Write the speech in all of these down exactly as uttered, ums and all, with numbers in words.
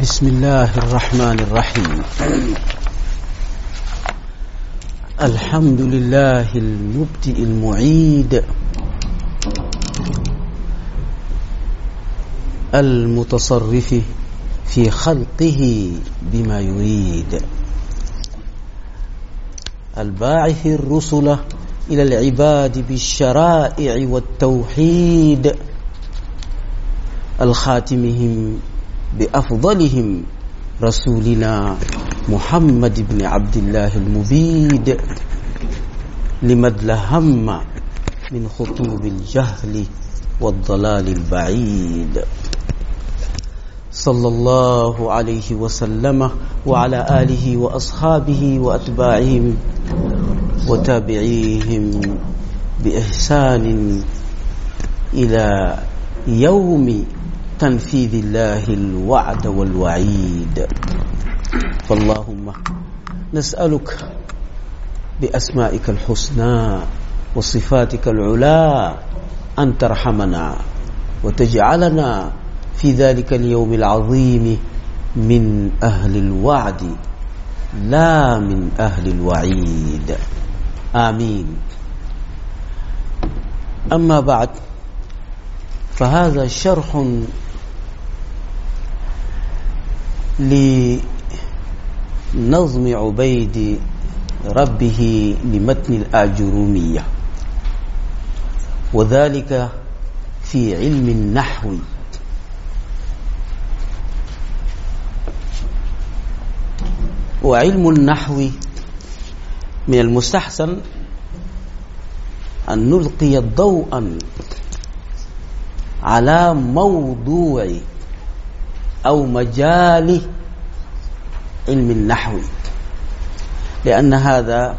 بسم الله الرحمن الرحيم. الحمد لله المبدئ المعيد المتصرف في خلقه بما يريد، الباعث الرسل إلى العباد بالشرائع والتوحيد، الخاتمهم بأفضلهم رسولنا محمد بن عبد الله المبيد، لمدل هم من خطوب الجهل والضلال البعيد، صلى الله عليه وسلم وعلى آله وأصحابه وأتباعهم وتابعيهم بإحسان إلى يوم تنفيذ الله الوعد والوعيد. فاللهم نسألك بأسمائك الحسنى وصفاتك العلى أن ترحمنا وتجعلنا في ذلك اليوم العظيم من أهل الوعد لا من أهل الوعيد، آمين. أما بعد، فهذا شرح لنظم عبيد ربه لمتن الآجرومية، وذلك في علم النحو. وعلم النحو من المستحسن أن نلقي ضوءا على موضوع أو مجال علم النحو، لأن هذا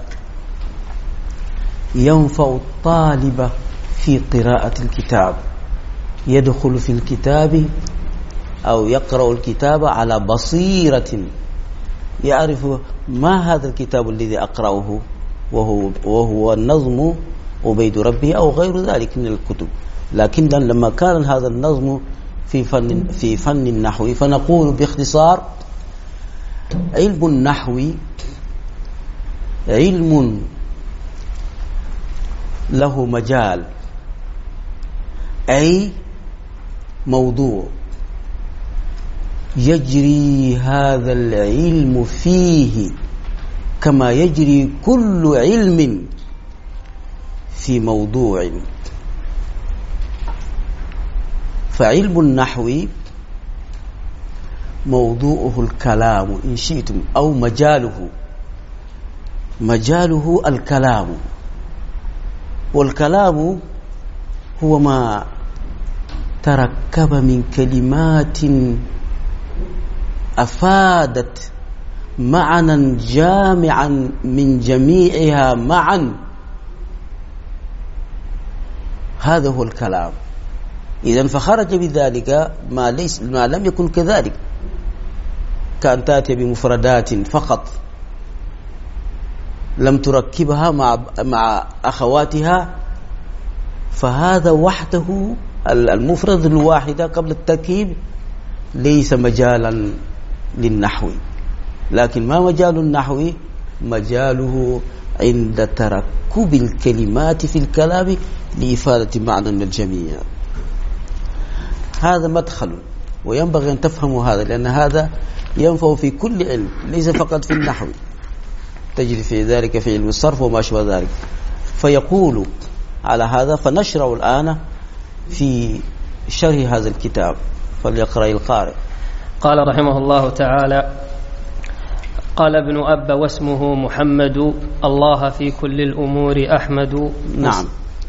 ينفع الطالب في قراءة الكتاب، يدخل في الكتاب أو يقرأ الكتاب على بصيرة، يعرف ما هذا الكتاب الذي أقرأه، وهو, وهو النظم عبيد ربه أو غير ذلك من الكتب. لكن لما كان هذا النظم في فن في فن النحو، فنقول باختصار: علم النحو علم له مجال، أي موضوع يجري هذا العلم فيه كما يجري كل علم في موضوع. فعلم النحو موضوعه الكلام إن شئتم، أو مجاله مجاله الكلام. والكلام هو ما تركب من كلمات أفادت معنى جامعا من جميعها معا، هذا هو الكلام. إذن فخرج بذلك ما ليس ما لم يكن كذلك، كأن تأتي بمفردات فقط لم تركبها مع مع أخواتها، فهذا وحده المفرد الواحدة قبل التركيب ليس مجالا للنحو. لكن ما مجال النحو؟ مجاله عند تركب الكلمات في الكلام لإفادة معنى للجميع. هذا مدخل، وينبغي أن تفهموا هذا، لأن هذا ينفع في كل علم، ليس فقط في النحو، تجري في ذلك في علم الصرف وما شابه ذلك. فيقول على هذا، فنشرع الآن في شرح هذا الكتاب، فليقرأ القارئ. قال رحمه الله تعالى: قال ابن أب واسمه محمد، الله في كل الأمور أحمد. نعم.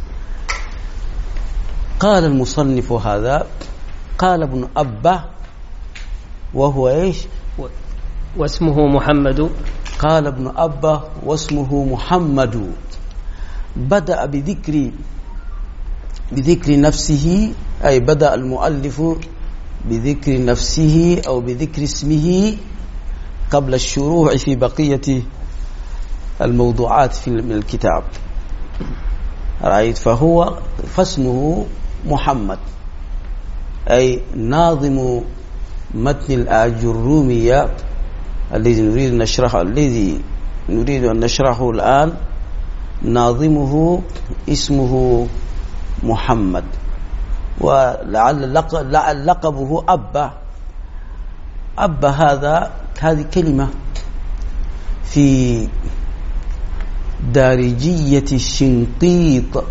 قال المصنف هذا، قال ابن أب وهو إيش؟ واسمه محمد. قال ابن أب واسمه محمد. بدأ بذكر بذكر نفسه، أي بدأ المؤلف بذكر نفسه أو بذكر اسمه قبل الشروع في بقية الموضوعات في الكتاب. رأيت؟ فهو فاسمه محمد، أي ناظم متن الآجرومية الذي نريد نشرحه الذي نريد أن نشرحه الآن ناظمه اسمه محمد، ولعل لقبه أبا. أبا هذا هذه كلمة في دارجية الشنقيط،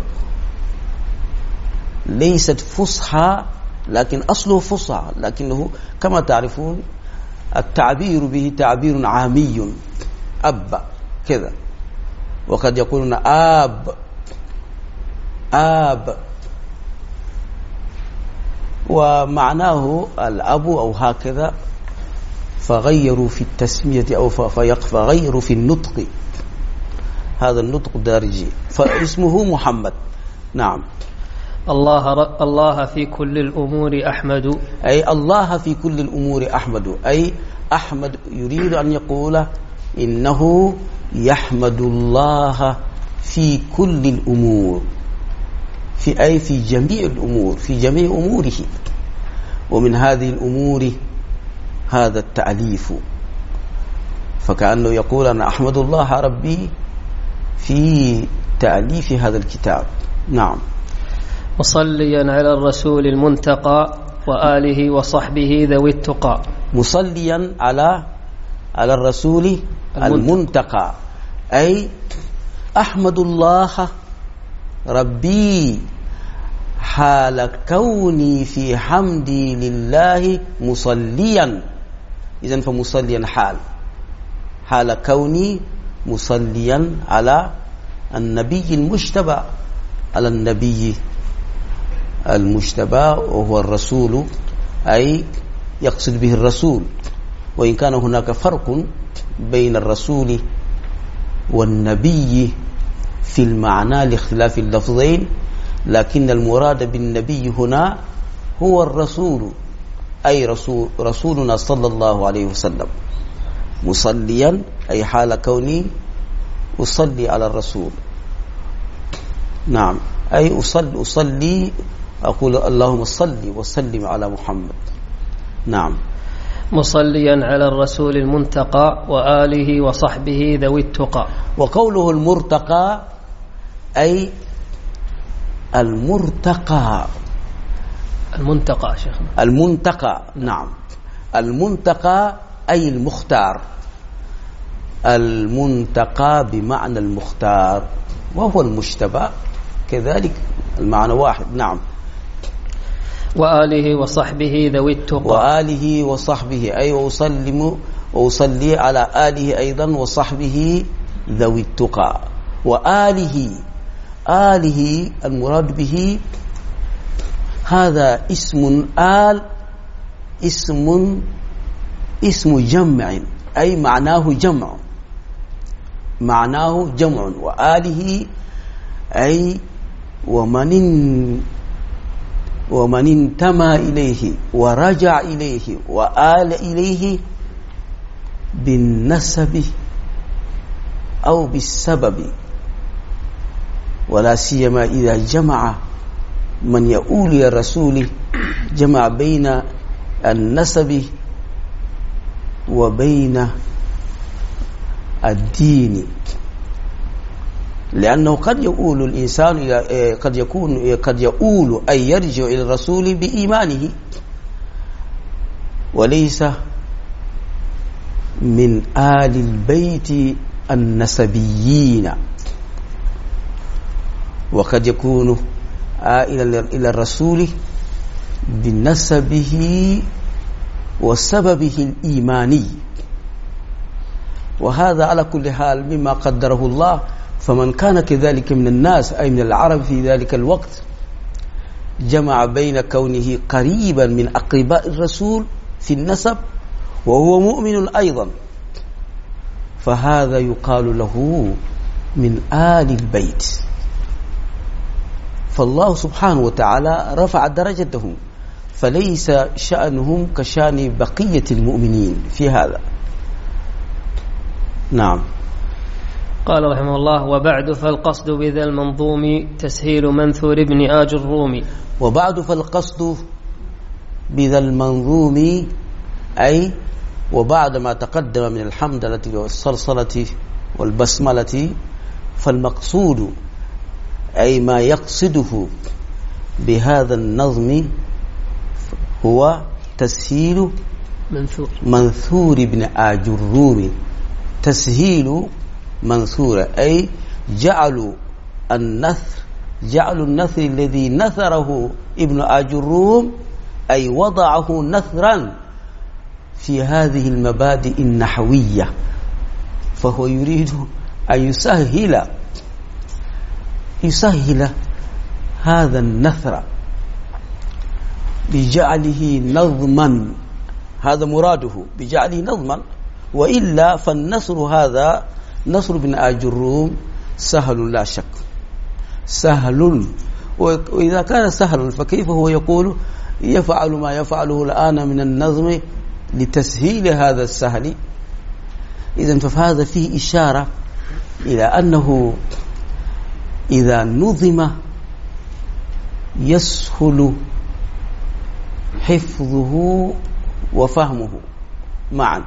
ليست فصحى لكن أصله فصحى، لكنه كما تعرفون التعبير به تعبير عامي، أب كذا، وقد يقولون آب آب ومعناه الأب أو هكذا، فغيروا في التسمية أو فغيروا في النطق، هذا النطق دارجي، فاسمه محمد. نعم. الله الله في كل الأمور أحمد، أي الله في كل الأمور أحمد، أي أحمد يريد أن يقول إنه يحمد الله في كل الأمور، في أي في جميع الأمور، في جميع أموره. ومن هذه الأمور هذا التأليف، فكأنه يقول أنا أحمد الله ربي في تأليف هذا الكتاب. نعم. مصليا على الرسول المنتقى وآله وصحبه ذوي التقى. مصليا على على الرسول المنتقى، أي أحمد الله ربي حال كوني في حمدي لله مصليا. إذن فمصليا حال حال كوني مصليا على النبي المجتبى، على النبي المجتبى وهو الرسول، أي يقصد به الرسول، وإن كان هناك فرق بين الرسول والنبي في المعنى لاختلاف اللفظين، لكن المراد بالنبي هنا هو الرسول، أي رسول رسولنا صلى الله عليه وسلم. مصليا أي حال كوني أصلي على الرسول. نعم، أي أصلي, أصلي أقول اللهم صل وسلم على محمد. نعم. مصليا على الرسول المنتقى وآله وصحبه ذوي التقى. وقوله المرتقى أي المرتقى، المنتقى شيخنا، المنتقى. نعم، المنتقى أي المختار، المنتقى بمعنى المختار، وهو المجتبى كذلك المعنى واحد. نعم. وآله وصحبه ذوي التقى. وآله وصحبه أي وأسلم وأصلي على آله أيضا وصحبه ذوي التقى. وآله، آله المراد به هذا اسم آل، اسم اسم جمع، أي معناه جمع، معناه جمع. وآله أي ومن ومن انتمى إليه ورجع إليه وآل إليه بالنسب أو بالسبب، ولا سيما إذا جمع من يؤول إلى الرسول، جمع بين النسب وبين الدين، لأنه قد يؤول الإنسان إلى قد يكون قد يؤول أي يرجع إلى الرسول بإيمانه، وليس من آل البيت النسبيين، وقد يكون آل إلى الرسول بنسبه وسببه الإيماني، وهذا على كل حال مما قدره الله. فمن كان كذلك من الناس أي من العرب في ذلك الوقت جمع بين كونه قريبا من أقرباء الرسول في النسب وهو مؤمن أيضا، فهذا يقال له من آل البيت. فالله سبحانه وتعالى رفع درجتهم، فليس شأنهم كشأن بقية المؤمنين في هذا. نعم. قال رحمه الله: وبعد فالقصد بذا المنظوم تسهيل منثور ابن آج الرومي. وبعد فالقصد بذا المنظوم أي وبعد ما تقدم من الحمدلة والصلصلة والبسملة، فالمقصود أي ما يقصده بهذا النظم هو تسهيل منثور منثور ابن آجروم. تسهيل منثور أي جعلوا النثر جعلوا النثر الذي نثره ابن آجروم، أي وضعه نثرا في هذه المبادئ النحوية، فهو يريد أن يسهل يسهل هذا النثر بجعله نظما. هذا مراده بجعله نظما، وإلا فالنثر هذا نثر ابن آجروم سهل لا شك، سهل. وإذا كان سهل فكيف هو يقول يفعل ما يفعله الآن من النظم لتسهيل هذا السهل؟ إذن فهذا فيه إشارة إلى أنه إذا نظم يسهل حفظه وفهمه معا.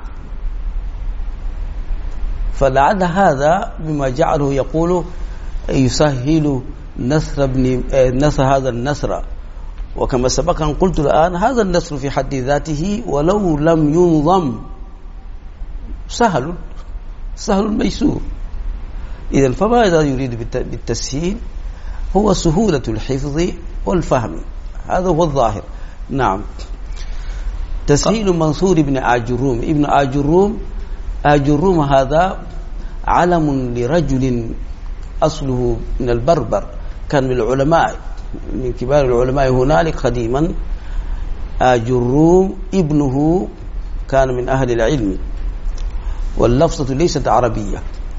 فلعل هذا بما جعله يقول يسهل نثر ابن نثر هذا النثر. وكما سبق أن قلت الآن هذا النثر في حد ذاته ولو لم ينظم سهل سهل ميسور. إذن فماذا يريد بالتسهيل؟ هو سهولة الحفظ والفهم، هذا هو الظاهر. نعم. تسهيل منصور ابن آجروم. ابن آجروم آجروم هذا علم لرجل أصله من البربر، كان من العلماء من كبار العلماء هنالك قديما. آجروم ابنه كان من أهل العلم، واللفظة ليست عربية.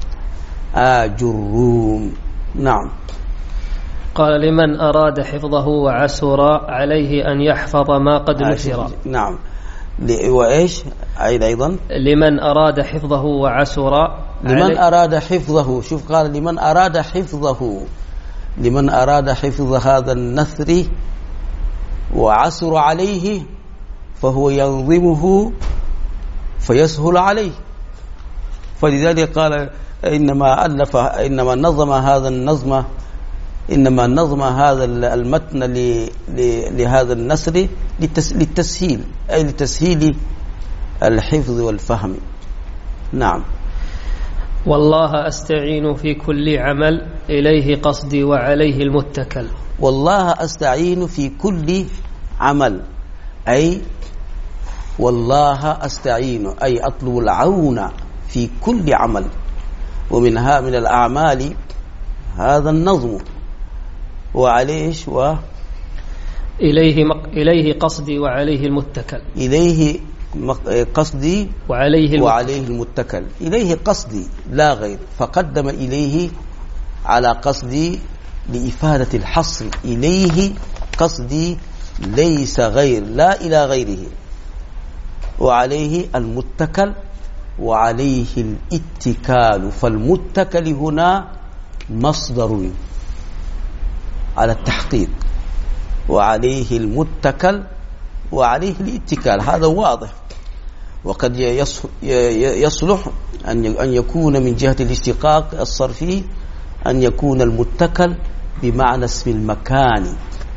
آجروم. نعم. قال لمن أراد حفظه وعسر عليه أن يحفظ ما قد نثر. نعم. وإيش أيضا لمن أراد حفظه وعسر لمن أراد حفظه. شوف قال لمن أراد حفظه، لمن أراد حفظ هذا النثر وعسر عليه فهو ينظمه فيسهل عليه. فلذلك قال إنما ألف إنما نظم هذا النظم إنما نظم هذا المتن لهذا النثر للتسهيل، أي لتسهيل الحفظ والفهم. نعم. والله أستعين في كل عمل إليه قصدي وعليه المتكل. والله أستعين في كل عمل، أي والله أستعين أي أطلب العون في كل عمل، ومنها من الأعمال هذا النظم. وعليه و إليه مق... إليه قصدي وعليه المتكل. إليه قصدي وعليه المتكل. وعليه المتكل. إليه قصدي لا غير، فقدم إليه على قصدي لإفادة الحصر. إليه قصدي ليس غير، لا إلى غيره. وعليه المتكل وعليه الاتكال. فالمتكل هنا مصدر على التحقيق، وعليه المتكل وعليه الاتكال، هذا واضح. وقد يصلح أن يكون من جهة الاشتقاق الصرفي أن يكون المتكل بمعنى اسم المكان،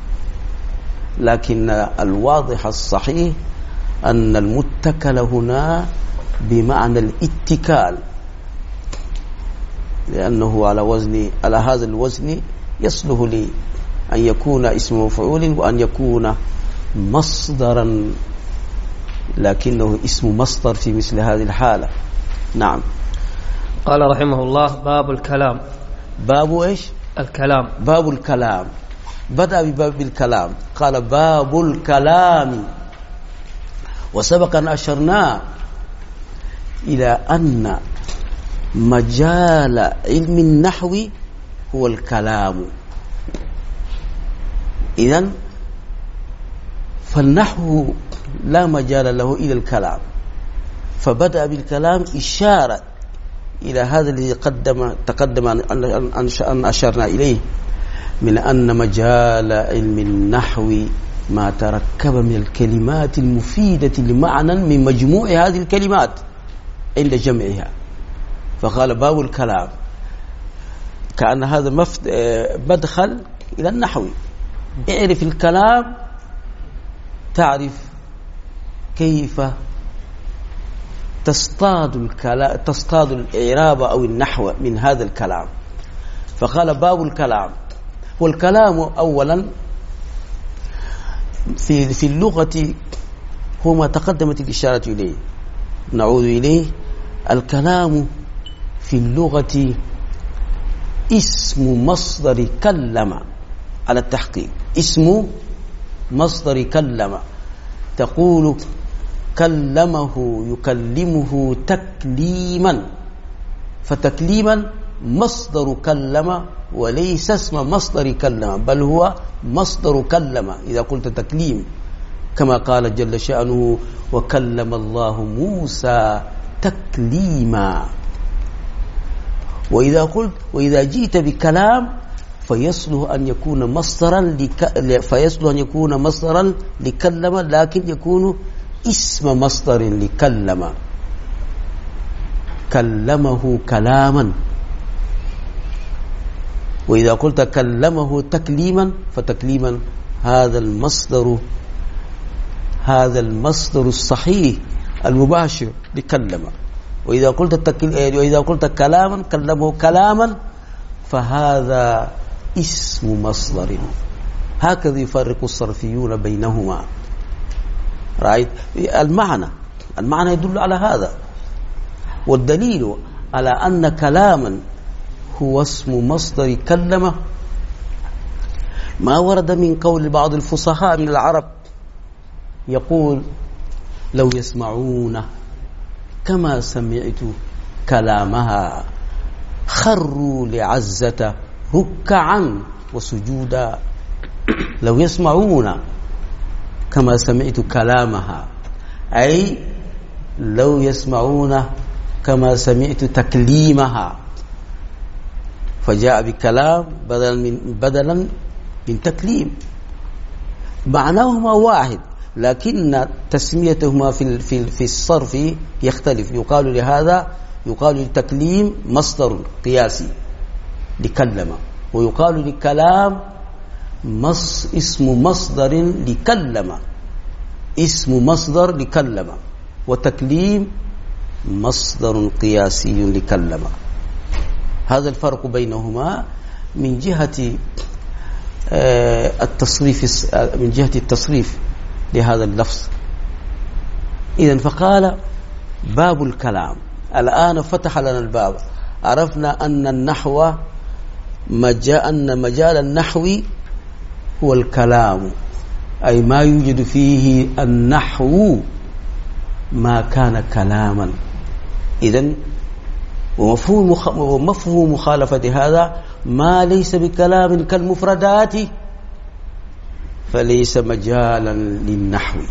لكن الواضح الصحيح أن المتكل هنا بمعنى الاتكال، لأنه على وزن على هذا الوزن يصلح لي أن يكون اسم مفعول وأن يكون مصدرا، لكنه اسم مصدر في مثل هذه الحالة. نعم. قال رحمه الله باب الكلام. باب إيش؟ الكلام. باب الكلام. بدأ بباب الكلام، قال باب الكلام. وسبق أن أشرنا إلى أن مجال علم النحو هو الكلام. إذن فالنحو لا مجال له إلى الكلام، فبدأ بالكلام إشارة إلى هذا الذي قدم تقدم أن أشرنا إليه من أن مجال علم النحو ما تركب من الكلمات المفيدة لمعنى من مجموع هذه الكلمات عند جمعها. فقال باب الكلام كأن هذا مدخل إلى النحو. اعرف الكلام تعرف كيف تصطاد الكلام، تصطاد الإعراب أو النحو من هذا الكلام. فقال باب الكلام. والكلام أولا في في اللغة هو ما تقدمت الإشارة إليه، نعود إليه. الكلام في اللغة اسم مصدر كلم على التحقيق، اسم مصدر كلم. تقول كلمه يكلمه تكليما، فتكليما مصدر كلم وليس اسم مصدر كلم، بل هو مصدر كلم إذا قلت تكليم، كما قال جل شأنه وكلم الله موسى تكليما. وإذا قلت وإذا جئت بكلام فيصلح أن يكون مصدرا لك... فيصلح أن يكون مصدرا لكلم، لكن يكون اسم مصدر لكلم. كلمه كلاما. وإذا قلت كلمه تكليما فتكليما هذا المصدر هذا المصدر الصحيح المباشر لكلم. وإذا قلت التكل... وإذا قلت كلاما كلمه كلاما فهذا اسم مصدر. هكذا يفرق الصرفيون بينهما. رأيت المعنى المعنى يدل على هذا. والدليل على أن كلاما هو اسم مصدر كلمة ما ورد من قول بعض الفصحاء من العرب يقول لو يسمعون كما سمعت كلامها خروا لعزة ركعا وسجودا. لو يسمعون كما سمعت كلامها أي لو يسمعون كما سمعت تكليمها، فجاء بكلام بدلا من بدلا من تكليم. معناهما واحد لكن تسميتهما في في في الصرف يختلف. يقال لهذا يقال للتكليم مصدر قياسي لكلم، ويقال للكلام مص اسم مصدر لكلم، اسم مصدر لكلم، وتكليم مصدر قياسي لكلم. هذا الفرق بينهما من جهة التصريف، من جهة التصريف لهذا اللفظ. إذن فقال باب الكلام. الآن فتح لنا الباب، عرفنا أن النحو مجال أن مجال النحو هو الكلام، أي ما يوجد فيه النحو ما كان كلاما. إذن ومفهوم ومفهوم مخالفة هذا ما ليس بكلام كالمفردات فليس مجالا للنحو.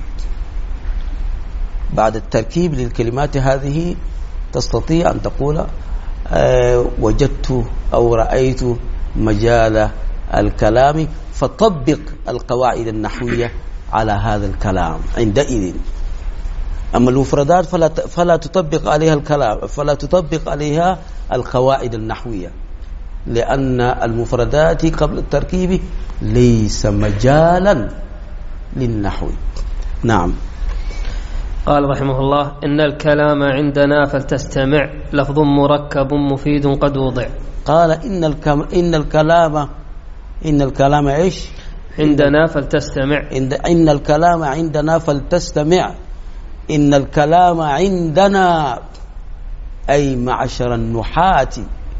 بعد التركيب للكلمات هذه تستطيع أن تقول آه وجدت أو رأيت مجال الكلام، فطبق القواعد النحوية على هذا الكلام عندئذ. أما المفردات فلا فلا تطبق عليها الكلام، فلا تطبق عليها القواعد النحوية، لأن المفردات قبل التركيب ليس مجالا للنحو. نعم. قال رحمه الله إن الكلام عندنا فلتستمع لفظ مركب مفيد قد وضع. قال إن الكلام إن الكلام إن الكلام إيش عندنا فلتستمع. إن الكلام عندنا فلتستمع. إن الكلام عندنا أي معشر النحاة،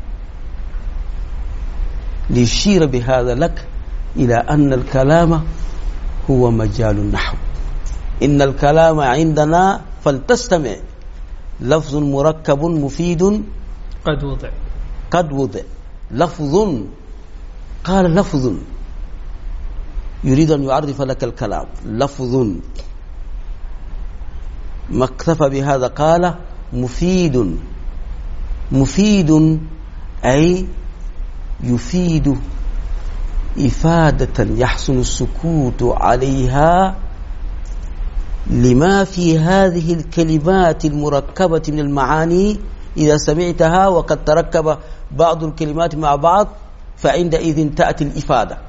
ليشير بهذا لك إلى أن الكلام هو مجال النحو. إن الكلام عندنا فلتستمع لفظ مركب مفيد قد وضع. قد وضع لفظ. قال لفظ يريد أن يعرف لك الكلام. لفظ ما اكتفى بهذا، قال مفيد. مفيد أي يفيد إفادة يحسن السكوت عليها لما في هذه الكلمات المركبة من المعاني. إذا سمعتها وقد تركب بعض الكلمات مع بعض فعندئذ تأتي الإفادة.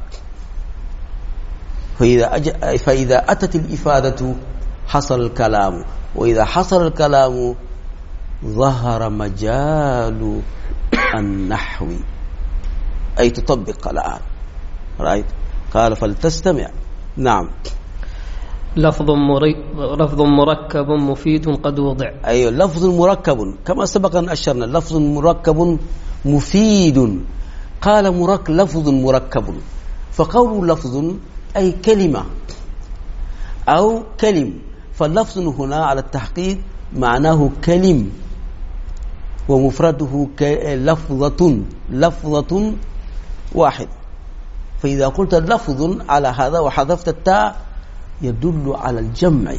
فإذا, أج... فإذا أتت الإفادة حصل الكلام، وإذا حصل الكلام ظهر مجال النحو، أي تطبق الآن. رأيت؟ قال فلتستمع. نعم. لفظ مري... لفظ مركب مفيد قد وضع. أيوة، لفظ مركب كما سبق أن أشرنا، لفظ مركب مفيد. قال مرك... لفظ مركب، فقول لفظ أي كلمة أو كلم، فاللفظ هنا على التحقيق معناه كلم، ومفرده لفظة، لفظة واحد. فإذا قلت لفظ على هذا وحذفت التاء يدل على الجمع،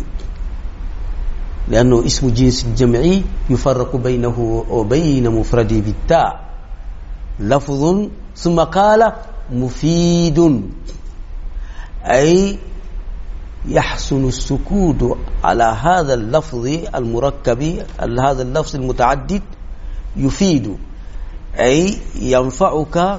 لأنه اسم جنس الجمعي يفرق بينه وبين مفرده بالتاء. لفظ ثم قال مفيد، أي يحسن السكوت على هذا اللفظ المركب، هذا اللفظ المتعدد، يفيد أي ينفعك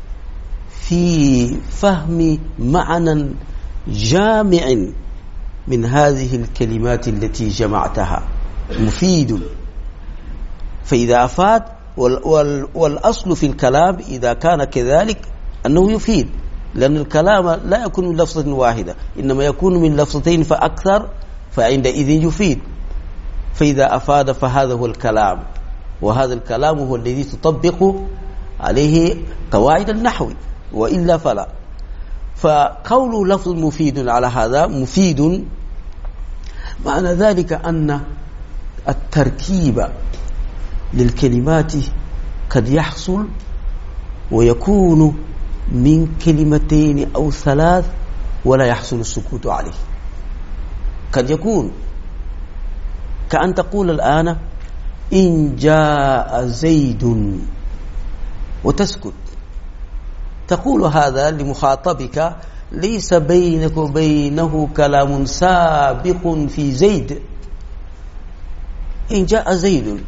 في فهم معنى جامع من هذه الكلمات التي جمعتها. مفيد. فإذا أفاد، والأصل في الكلام إذا كان كذلك أنه يفيد، لأن الكلام لا يكون من لفظة واحدة، إنما يكون من لفظتين فأكثر، فعندئذ يفيد. فإذا أفاد فهذا هو الكلام، وهذا الكلام هو الذي تطبق عليه قواعد النحو، وإلا فلا. فقول لفظ مفيد على هذا مفيد معنى ذلك أن التركيب للكلمات قد يحصل ويكون من كلمتين أو ثلاث ولا يحصل السكوت عليه. قد يكون كأن تقول الآن إن جاء زيد وتسكت، تقول هذا لمخاطبك ليس بينك وبينه كلام سابق في زيد. إن جاء زيد،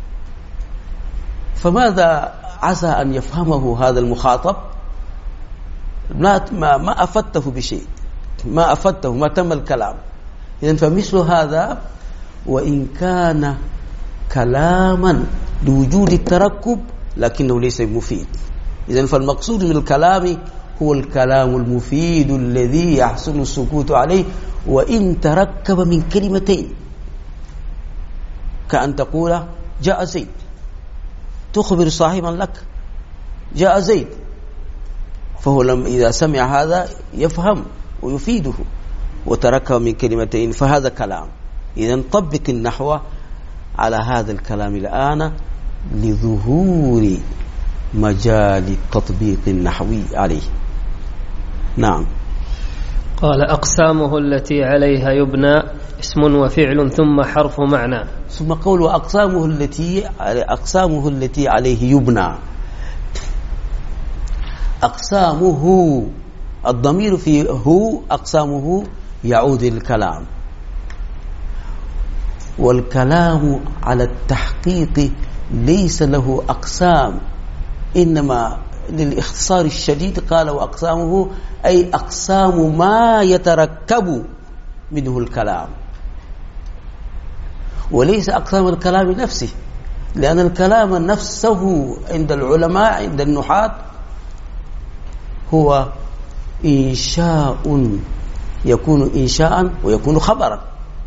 فماذا عسى أن يفهمه هذا المخاطب؟ ما ما أفدته بشيء، ما أفدته، ما تم الكلام. إذن فمثل هذا وإن كان كلاما لوجود التركب لكنه ليس مفيد. إذن فالمقصود من الكلام هو الكلام المفيد الذي يحسن السكوت عليه وإن تركب من كلمتين، كأن تقول جاء زيد، تخبر صاحبا لك جاء زيد، فهو لم إذا سمع هذا يفهم ويفيده، وتركب من كلمتين فهذا كلام. إذن طبق النحو على هذا الكلام الآن لظهور مجال التطبيق النحوي عليه. نعم. قال أقسامه التي عليها يبنى اسم وفعل ثم حرف معنى. ثم قول أقسامه التي أقسامه التي عليه يبنى. أقسامه، الضمير في هو أقسامه يعود للكلام، والكلام على التحقيق ليس له أقسام، إنما للاختصار الشديد قال وأقسامه أي أقسام ما يتركب منه الكلام، وليس أقسام الكلام نفسه، لأن الكلام نفسه عند العلماء عند النحاة هو إنشاء، يكون إنشاء ويكون خبرا.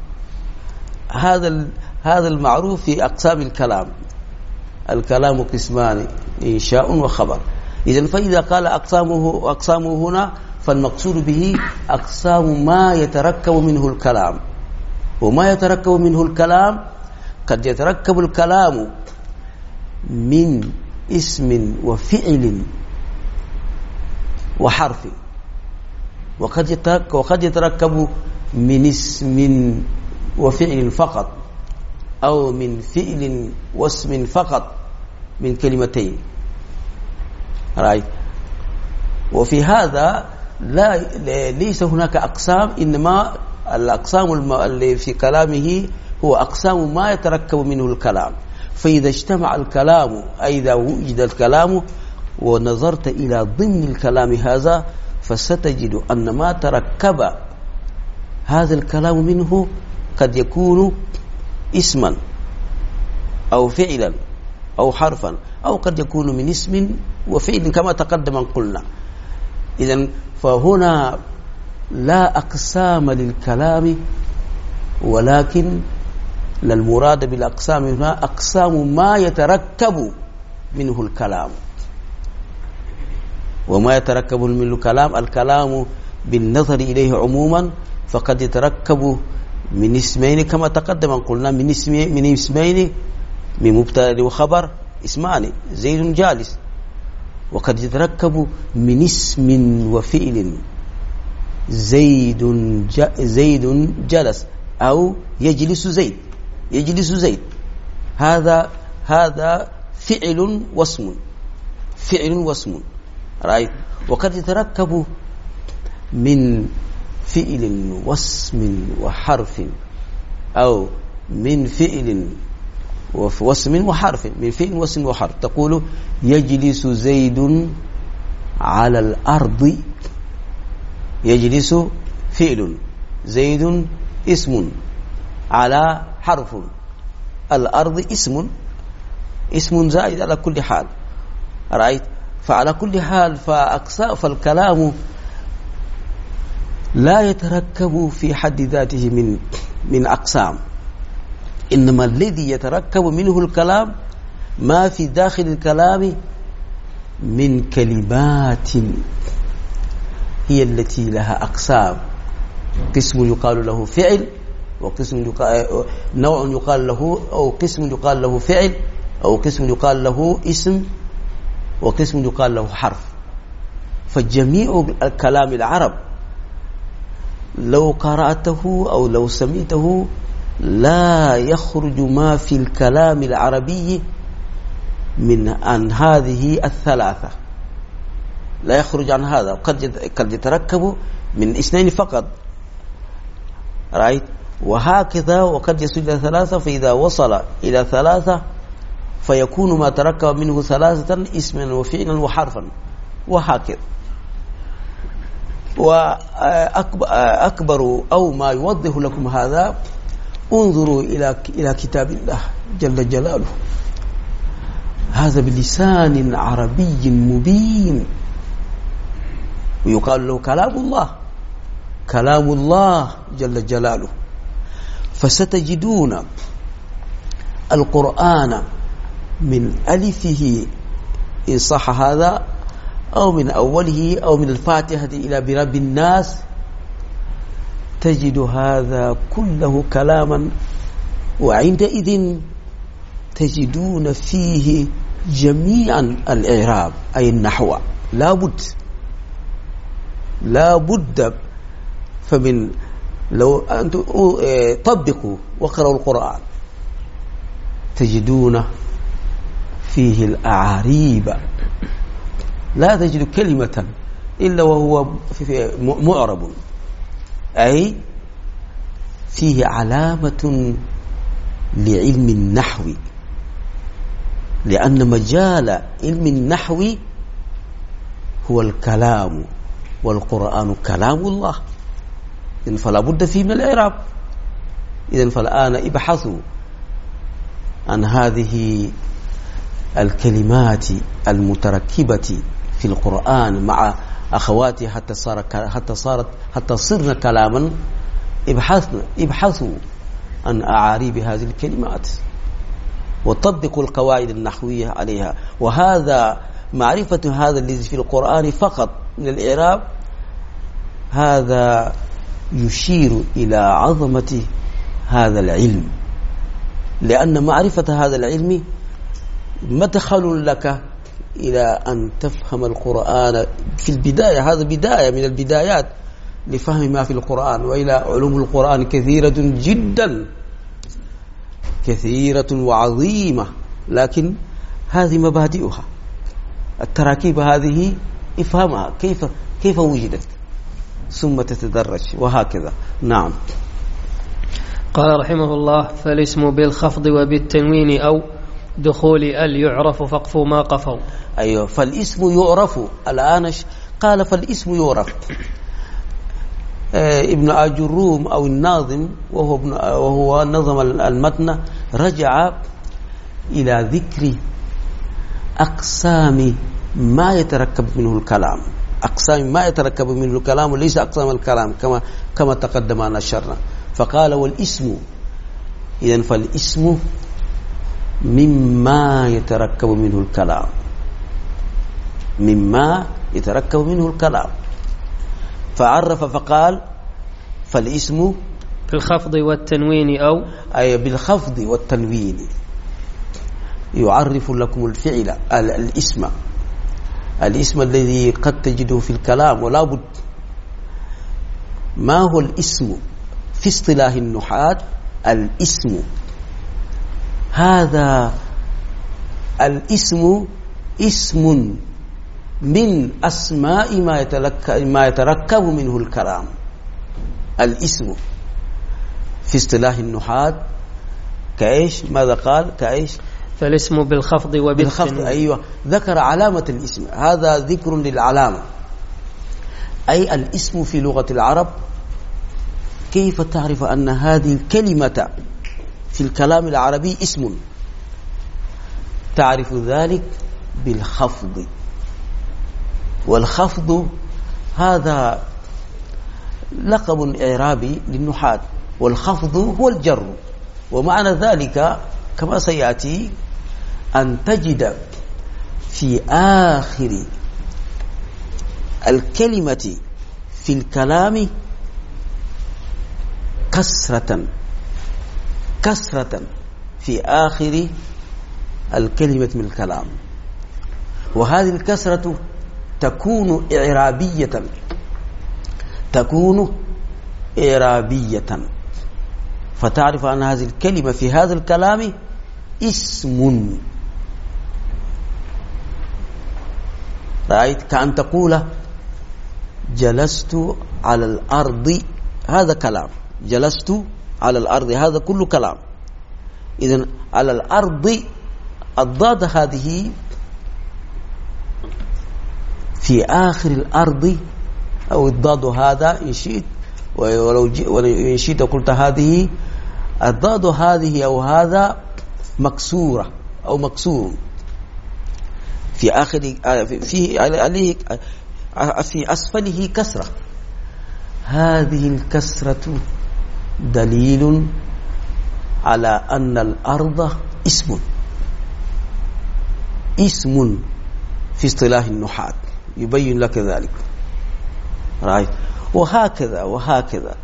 هذا هذا المعروف في أقسام الكلام. الكلام قسمان، إنشاء وخبر. إذن فإذا قال أقسامه أقسامه هنا فالمقصود به أقسام ما يتركب منه الكلام. وما يتركب منه الكلام قد يتركب الكلام من اسم وفعل وحرف، وقد يتركب, وقد يتركب من اسم وفعل فقط، أو من فعل واسم فقط من كلمتين. رأيت؟ وفي هذا لا ليس هناك أقسام، إنما الأقسام اللي في كلامه هو أقسام ما يتركب منه الكلام. فإذا اجتمع الكلام، أي إذا وجد الكلام ونظرت إلى ضمن الكلام هذا، فستجد أن ما تركب هذا الكلام منه قد يكون اسما أو فعلا أو حرفا، أو قد يكون من اسم وفعل كما تقدم قلنا. إذن فهنا لا أقسام للكلام، ولكن المراد بالأقسام هنا أقسام ما يتركب منه الكلام. وما يتركب منه الكلام، الكلام بالنظر إليه عموما فقد يتركب من اسمين كما تقدم قلنا، من اسمين من اسمين من مبتدأ وخبر، اسمان زيد جالس. وقد يتركب من اسم وفعل، زيد زيد جلس، أو يجلس زيد يجلس زيد. هذا هذا فعل واسم، فعل واسم، رأيت. وقد يتركب من فعل واسم وحرف، أو من فعل واسم وحرف، من فعل واسم وحرف. تقول يجلس زيد على الأرض، يجلس فعل، زيد اسم، على حرف، الأرض اسم، اسم زائد على كل حال، رأيت. فعلى كل حال فالكلام لا يتركب في حد ذاته من من أقسام، إنما الذي يتركب منه الكلام ما في داخل الكلام من كلمات هي التي لها أقسام. قسم يقال له فعل، وقسم يقال نوع يقال له، أو قسم يقال له فعل، أو قسم يقال له اسم، وقسم يقال له حرف. فجميع الكلام العرب لو قرأته أو لو سمعته لا يخرج ما في الكلام العربي من عن هذه الثلاثة، لا يخرج عن هذا. قد قد يتركب من اثنين فقط، رأيت. وهكذا وقد يصل إلى ثلاثة، فإذا وصل إلى ثلاثة فيكون ما تركب منه ثلاثة اسما وفعلا وحرفا، وهكذا. وأكبر أو ما يوضح لكم هذا، انظروا إلى إلى كتاب الله جل جلاله، هذا بلسان عربي مبين، ويقال له كلام الله، كلام الله جل جلاله. فستجدون القرآن من ألفه إن صح هذا، أو من أوله، أو من الفاتحة إلى برب الناس، تجد هذا كله كلاما. وعندئذ تجدون فيه جميعا الإعراب، أي النحو، لا بد لا بد. فمن لو أنتم طبقوا وقرأوا القرآن تجدون فيه الأعاريب، لا تجد كلمة إلا وهو معرب، أي فيه علامة لعلم النحو، لأن مجال علم النحو هو الكلام، والقرآن كلام الله، إذن فلا بد فيه من الإعراب. إذن فالآن ابحثوا عن هذه الكلمات المتركبة في القرآن مع أخواتها حتى صارت حتى صارت حتى صرنا كلاما. ابحثنا ابحثوا عن أعاريب هذه الكلمات وطبقوا القواعد النحوية عليها. وهذا معرفة هذا الذي في القرآن فقط من الإعراب، هذا يشير إلى عظمة هذا العلم، لأن معرفة هذا العلم مدخل لك إلى أن تفهم القرآن في البداية. هذا بداية من البدايات لفهم ما في القرآن. وإلى علوم القرآن كثيرة جدا، كثيرة وعظيمة، لكن هذه مبادئها، التراكيب هذه افهمها كيف كيف وجدت ثم تتدرج وهكذا. نعم. قال رحمه الله: فالاسم بالخفض وبالتنوين أو دخول ال يعرف فقف ما قفوا. أيوه، فالاسم يعرف الآن. قال فالاسم يعرف. ابن آجروم أو الناظم وهو, ابن وهو نظم المتن رجع إلى ذكر أقسام ما يتركب منه الكلام، أقسام ما يتركب منه الكلام وليس أقسام الكلام كما كما تقدم أن نشرنا. فقال والاسم، إذن فالاسم مما يتركب منه الكلام، مما يتركب منه الكلام. فعرف فقال فالاسم بالخفض والتنوين أو أي بالخفض والتنوين يعرف لكم الفعل الاسم الاسم الذي قد تجده في الكلام. ولا بد. ما هو الاسم في اصطلاح النحاة؟ الاسم هذا الاسم اسم من أسماء ما يتركب منه الكلام. الاسم في اصطلاح النحاة كايش؟ ماذا قال؟ كايش؟ فالاسم بالخفض وبالخفض. أيوة، ذكر علامة الاسم، هذا ذكر للعلامة. أي الاسم في لغة العرب كيف تعرف أن هذه الكلمة في الكلام العربي اسم؟ تعرف ذلك بالخفض. والخفض هذا لقب إعرابي للنحاة، والخفض هو الجر. ومعنى ذلك كما سيأتي أن تجد في آخر الكلمة في الكلام كسرة كسرة في آخر الكلمة من الكلام، وهذه الكسرة تكون إعرابية تكون إعرابية فتعرف أن هذه الكلمة في هذا الكلام اسم. رأيت؟ كأن تقول جلست على الأرض، هذا كلام. جلست على الأرض هذا كله كلام. إذن على الأرض الضاد هذه في آخر الأرض، أو الضاد هذا إن شئت، ولو إن شئت قلت هذه الضاد هذه أو هذا مكسورة أو مكسور في آخر في عليه في أسفله كسرة. هذه الكسرة دليل على أن الأرض اسم اسم في اصطلاح النحاة، يبين لك ذلك. رأيت؟ وهكذا وهكذا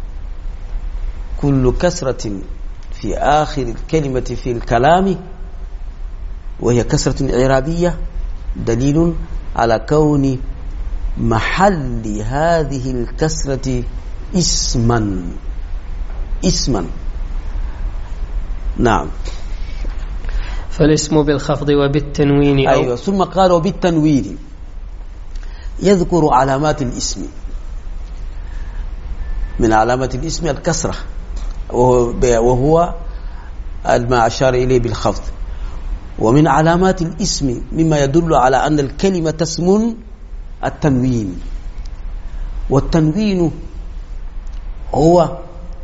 كل كسرة في آخر الكلمة في الكلام وهي كسرة إعرابية دليل على كون محل هذه الكسرة اسما اسما. نعم. فالاسم بالخفض وبالتنوين. أيوة. ثم قال وبالتنوين، يذكر علامات الاسم. من علامات الاسم الكسرة، وهو ما أشار إليه بالخفض. ومن علامات الاسم مما يدل على أن الكلمة اسم التنوين. والتنوين هو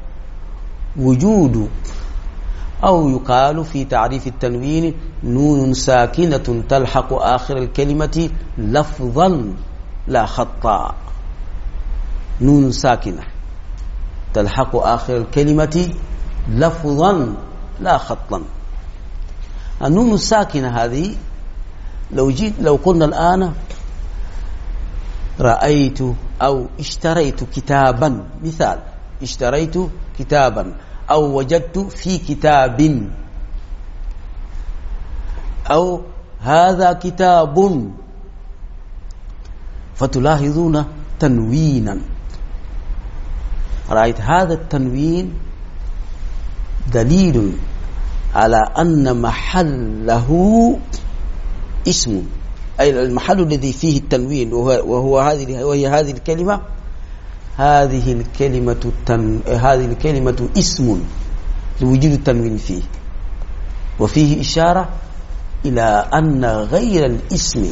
وجود، أو يقال في تعريف التنوين نون ساكنة تلحق آخر الكلمة لفظا لا خطا. نون ساكنة تلحق آخر الكلمة لفظا لا خطا. النون الساكنة هذه لو جيت لو قلنا الآن رأيت أو اشتريت كتابا، مثال اشتريت كتابا أو وجدت في كتاب، أو هذا كتاب، فتلاحظون تنوينا. رأيت؟ هذا التنوين دليل على أن محله اسم أي المحل الذي فيه التنوين وهو, وهو هذه وهي هذه الكلمة هذه الكلمة التن... هذه الكلمة اسم لوجود التنوين فيه، وفيه إشارة إلى أن غير الاسم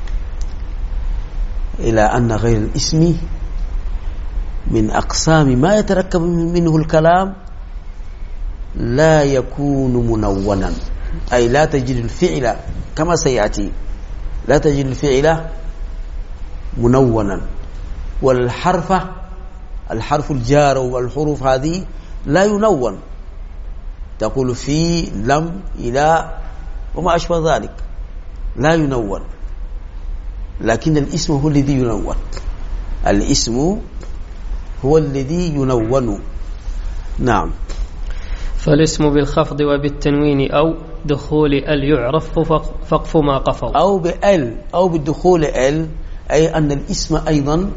إلى أن غير الاسم من أقسام ما يتركب منه الكلام لا يكون منونا، أي لا تجد الفعل كما سيأتي لا تجد الفعل منونا، والحرف الحرف الجار والحروف هذه لا ينون، تقول في لم إلى وما أشبه ذلك لا ينون، لكن الاسم هو الذي ينون، الاسم هو الذي ينون. نعم. فالاسم بالخفض وبالتنوين أو دخول ال يعرف فقف ما قفوا، أو بال أو بالدخول ال، أي أن الاسم أيضا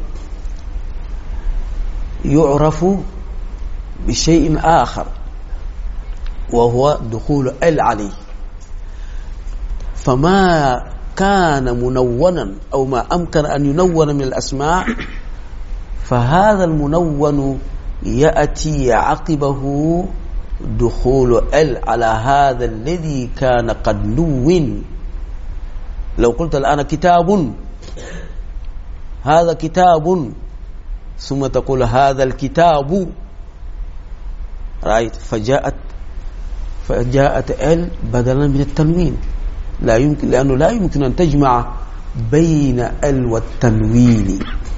يعرف بشيء آخر وهو دخول ال عليه، فما كان منونا أو ما أمكن أن ينون من الأسماء فهذا المنون يأتي عقبه دخول ال على هذا الذي كان قد نون. لو قلت الآن كتاب، هذا كتاب، ثم تقول هذا الكتاب، رأيت فجاءت فجاءت ال بدلا من التنوين، لا يمكن، لأنه لا يمكن أن تجمع بين ال والتنوين.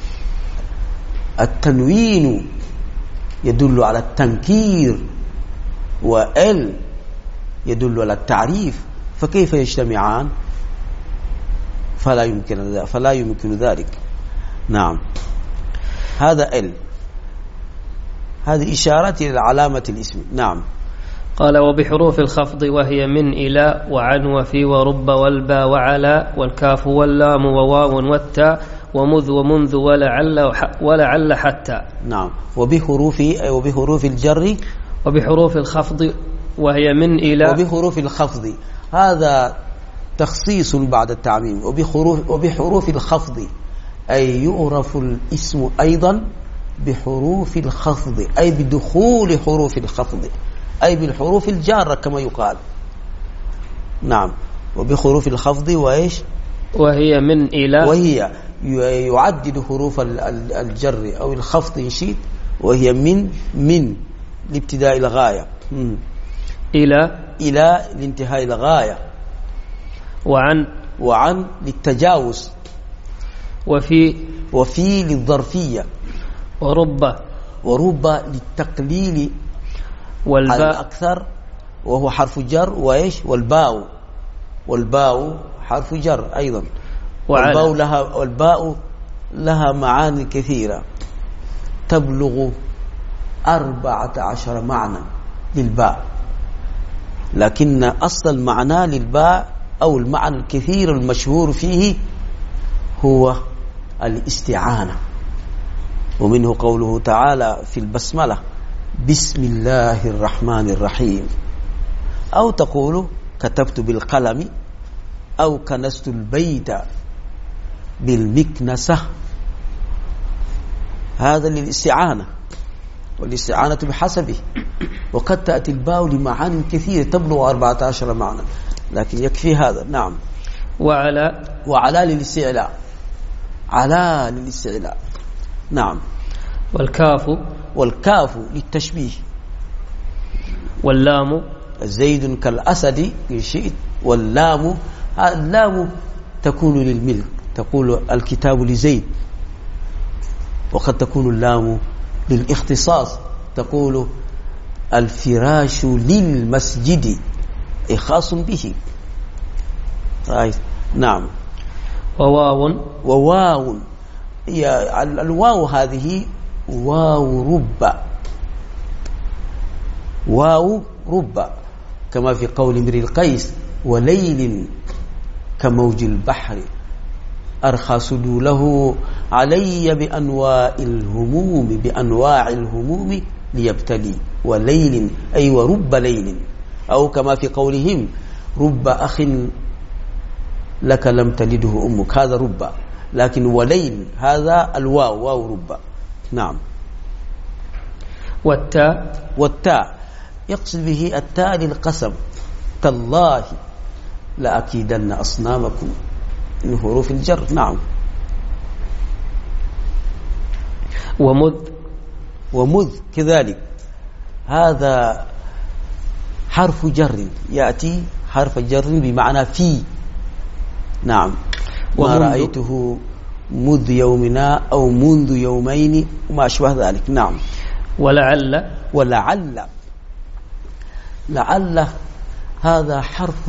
التنوين يدل على التنكير وال يدل على التعريف، فكيف يجتمعان؟ فلا يمكن فلا يمكن ذلك. نعم. هذا ال، هذه إشارات إلى علامة الاسم. نعم. قال وبحروف الخفض وهي من إلى وعن وفي ورب والبا وعلى والكاف واللام وواو والتاء ومذ ومنذ ولعل ولعل حتى. نعم. وبحروف وبحروف الجر وبحروف الخفض وهي من إلى وبحروف الخفض، هذا تخصيص بعد التعميم. وبحروف وبحروف الخفض أي يعرف الاسم أيضا بحروف الخفض، أي بدخول حروف الخفض، أي بالحروف الجارة كما يقال. نعم. وبحروف الخفض وإيش؟ وهي من إلى، وهي يعدد حروف الجر أو الخفض إن شئت، وهي من من لابتداء الغاية، إلى إلى لانتهاء الغاية، وعن وعن للتجاوز، وفي وفي للظرفية، ورب ورب للتقليل والباء الأكثر وهو حرف جر، وإيش؟ والباء والباء حرف جر أيضا. والباء لها والباء لها معاني كثيرة تبلغ أربعة عشر معنى للباء، لكن أصل المعنى للباء أو المعنى الكثير المشهور فيه هو الاستعانة، ومنه قوله تعالى في البسملة بسم الله الرحمن الرحيم، أو تقول كتبت بالقلم، أو كنست البيت بالمكنسة، هذا للاستعانة، والاستعانة بحسبه. وقد تأتي الباء لمعاني كثيرة تبلغ أربعة عشر معنى، لكن يكفي هذا. نعم. وعلى وعلى للاستعلاء، على للاستعلاء. نعم. والكاف والكاف للتشبيه. واللام زيد كالأسد إن شئت، واللام اللام تكون للملك، تقول الكتاب لزيد، وقد تكون اللام للاختصاص، تقول الفراش للمسجد، أي خاص به. رأيت. نعم. وواو وواو هي الواو، هذه واو رب، واو رب، كما في قول امرئ القيس وليل كموج البحر أرخى سدوله علي بأنواع الهموم بأنواع الهموم ليبتلي، وليل أي ورب ليل، أو كما في قولهم رب أخ لك لم تلده أمك، هذا رب. لكن وليل هذا الواو، واو رب. نعم. والتاء والتاء يقصد به التاء للقسم، تالله لأكيدن أصنامكم، من حروف الجر. نعم. ومذ ومذ كذلك هذا حرف جر، يأتي حرف جر بمعنى في. نعم. ما رأيته مذ يومنا أو منذ يومين وما أشبه ذلك. نعم. ولعل ولعل لعل هذا حرف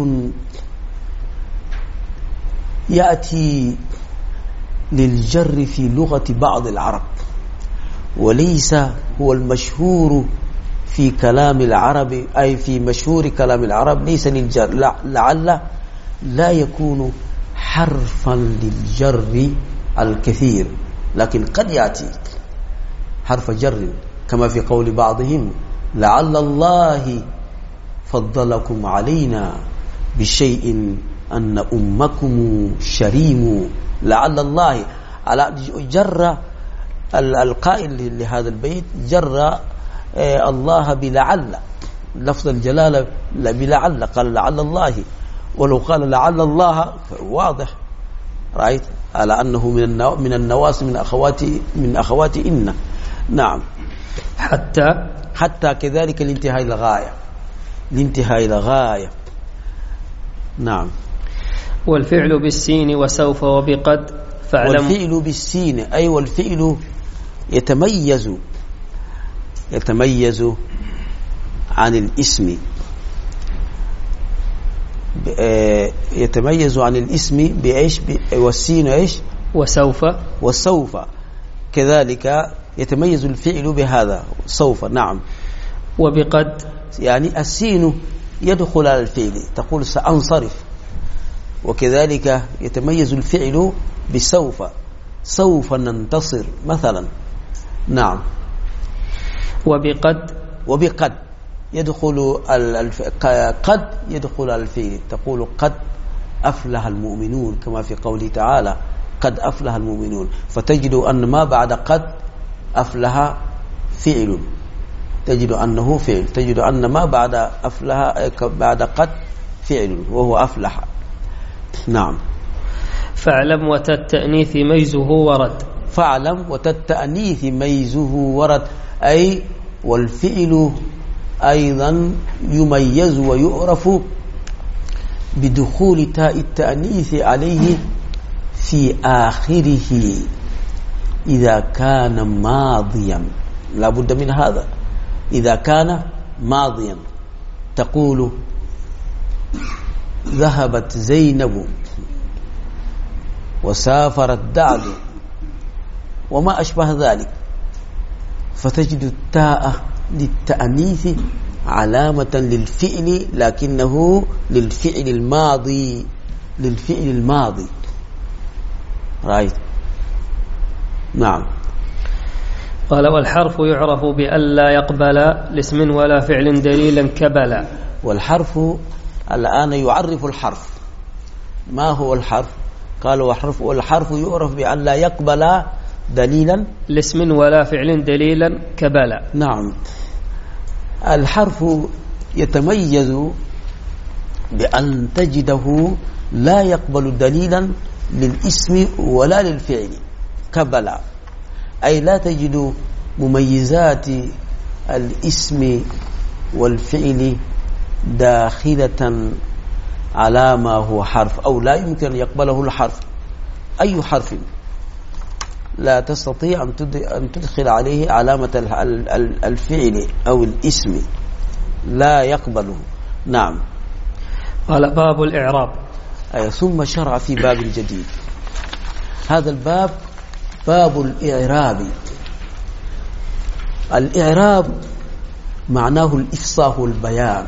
يأتي للجر في لغة بعض العرب، وليس هو المشهور في كلام العرب، أي في مشهور كلام العرب ليس للجر. لعل لا يكون حرفا للجر الكثير، لكن قد يأتي حرف جر كما في قول بعضهم لعل الله فضلكم علينا بشيء أن أمكم شريم. لعل الله على جر القائل لهذا البيت جر الله بلعل، لفظ الجلالة بلعل، قال لعل الله. ولو قال لعل الله واضح، رأيت على أنه من من النواس من أخوات من أخوات إن. نعم. حتى حتى كذلك الانتهاء إلى غاية، الانتهاء إلى غاية. نعم. والفعل بالسين وسوف وبقد فاعلم. والفعل بالسين أي والفعل يتميز يتميز عن الاسم، يتميز عن الاسم بإيش؟ والسين إيش؟ وسوف. وسوف كذلك يتميز الفعل بهذا سوف. نعم. وبقد يعني السين يدخل على الفعل، تقول سأنصرف، وكذلك يتميز الفعل بسوف، سوف ننتصر مثلا. نعم. وبقد وبقد يدخل الف... قد يدخل على الفعل، تقول قد أفلح المؤمنون كما في قوله تعالى قد أفلح المؤمنون، فتجد أن ما بعد قد أفلح فعل، تجد أنه فعل، تجد أن ما بعد أفلح بعد قد فعل وهو أفلح. نعم. فاعلم وتالتأنيث ميزه ورد. فاعلم وتالتأنيث ميزه ورد، أي والفعل أيضا يميز ويعرف بدخول تاء التأنيث عليه في آخره إذا كان ماضيا، لا بد من هذا. إذا كان ماضيا تقول ذهبت زينب وسافرت دعد وما أشبه ذلك، فتجد التاء للتأنيث علامة للفعل، لكنه للفعل الماضي، للفعل الماضي. رأيت. نعم. قال والحرف يعرف بأن لا يقبل لاسم ولا فعل دليلا كبلا. والحرف الآن يعرف الحرف. ما هو الحرف؟ قال والحرف والحرف يعرف بأن لا يقبل دليلا لاسم ولا فعل دليلا كبلا. نعم. الحرف يتميز بأن تجده لا يقبل دليلا للاسم ولا للفعل كبلا، أي لا تجد مميزات الاسم والفعل داخلة على ما هو حرف، أو لا يمكن أن يقبله الحرف. أي حرف لا تستطيع أن تدخل عليه علامة الفعل أو الاسم، لا يقبله. نعم. قال باب الإعراب. أي ثم شرع في باب جديد. هذا الباب باب الإعراب. الإعراب معناه الإفصاح والبيان،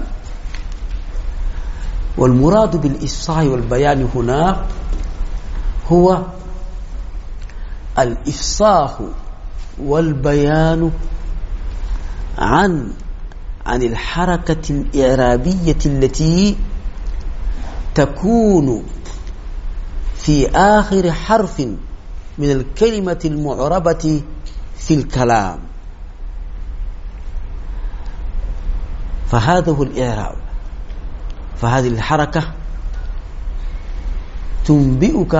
والمراد بالإفصاح والبيان هنا هو الإفصاح والبيان عن عن الحركة الإعرابية التي تكون في آخر حرف من الكلمة المعربة في الكلام، فهذا هو الإعراب. فهذه الحركة تنبئك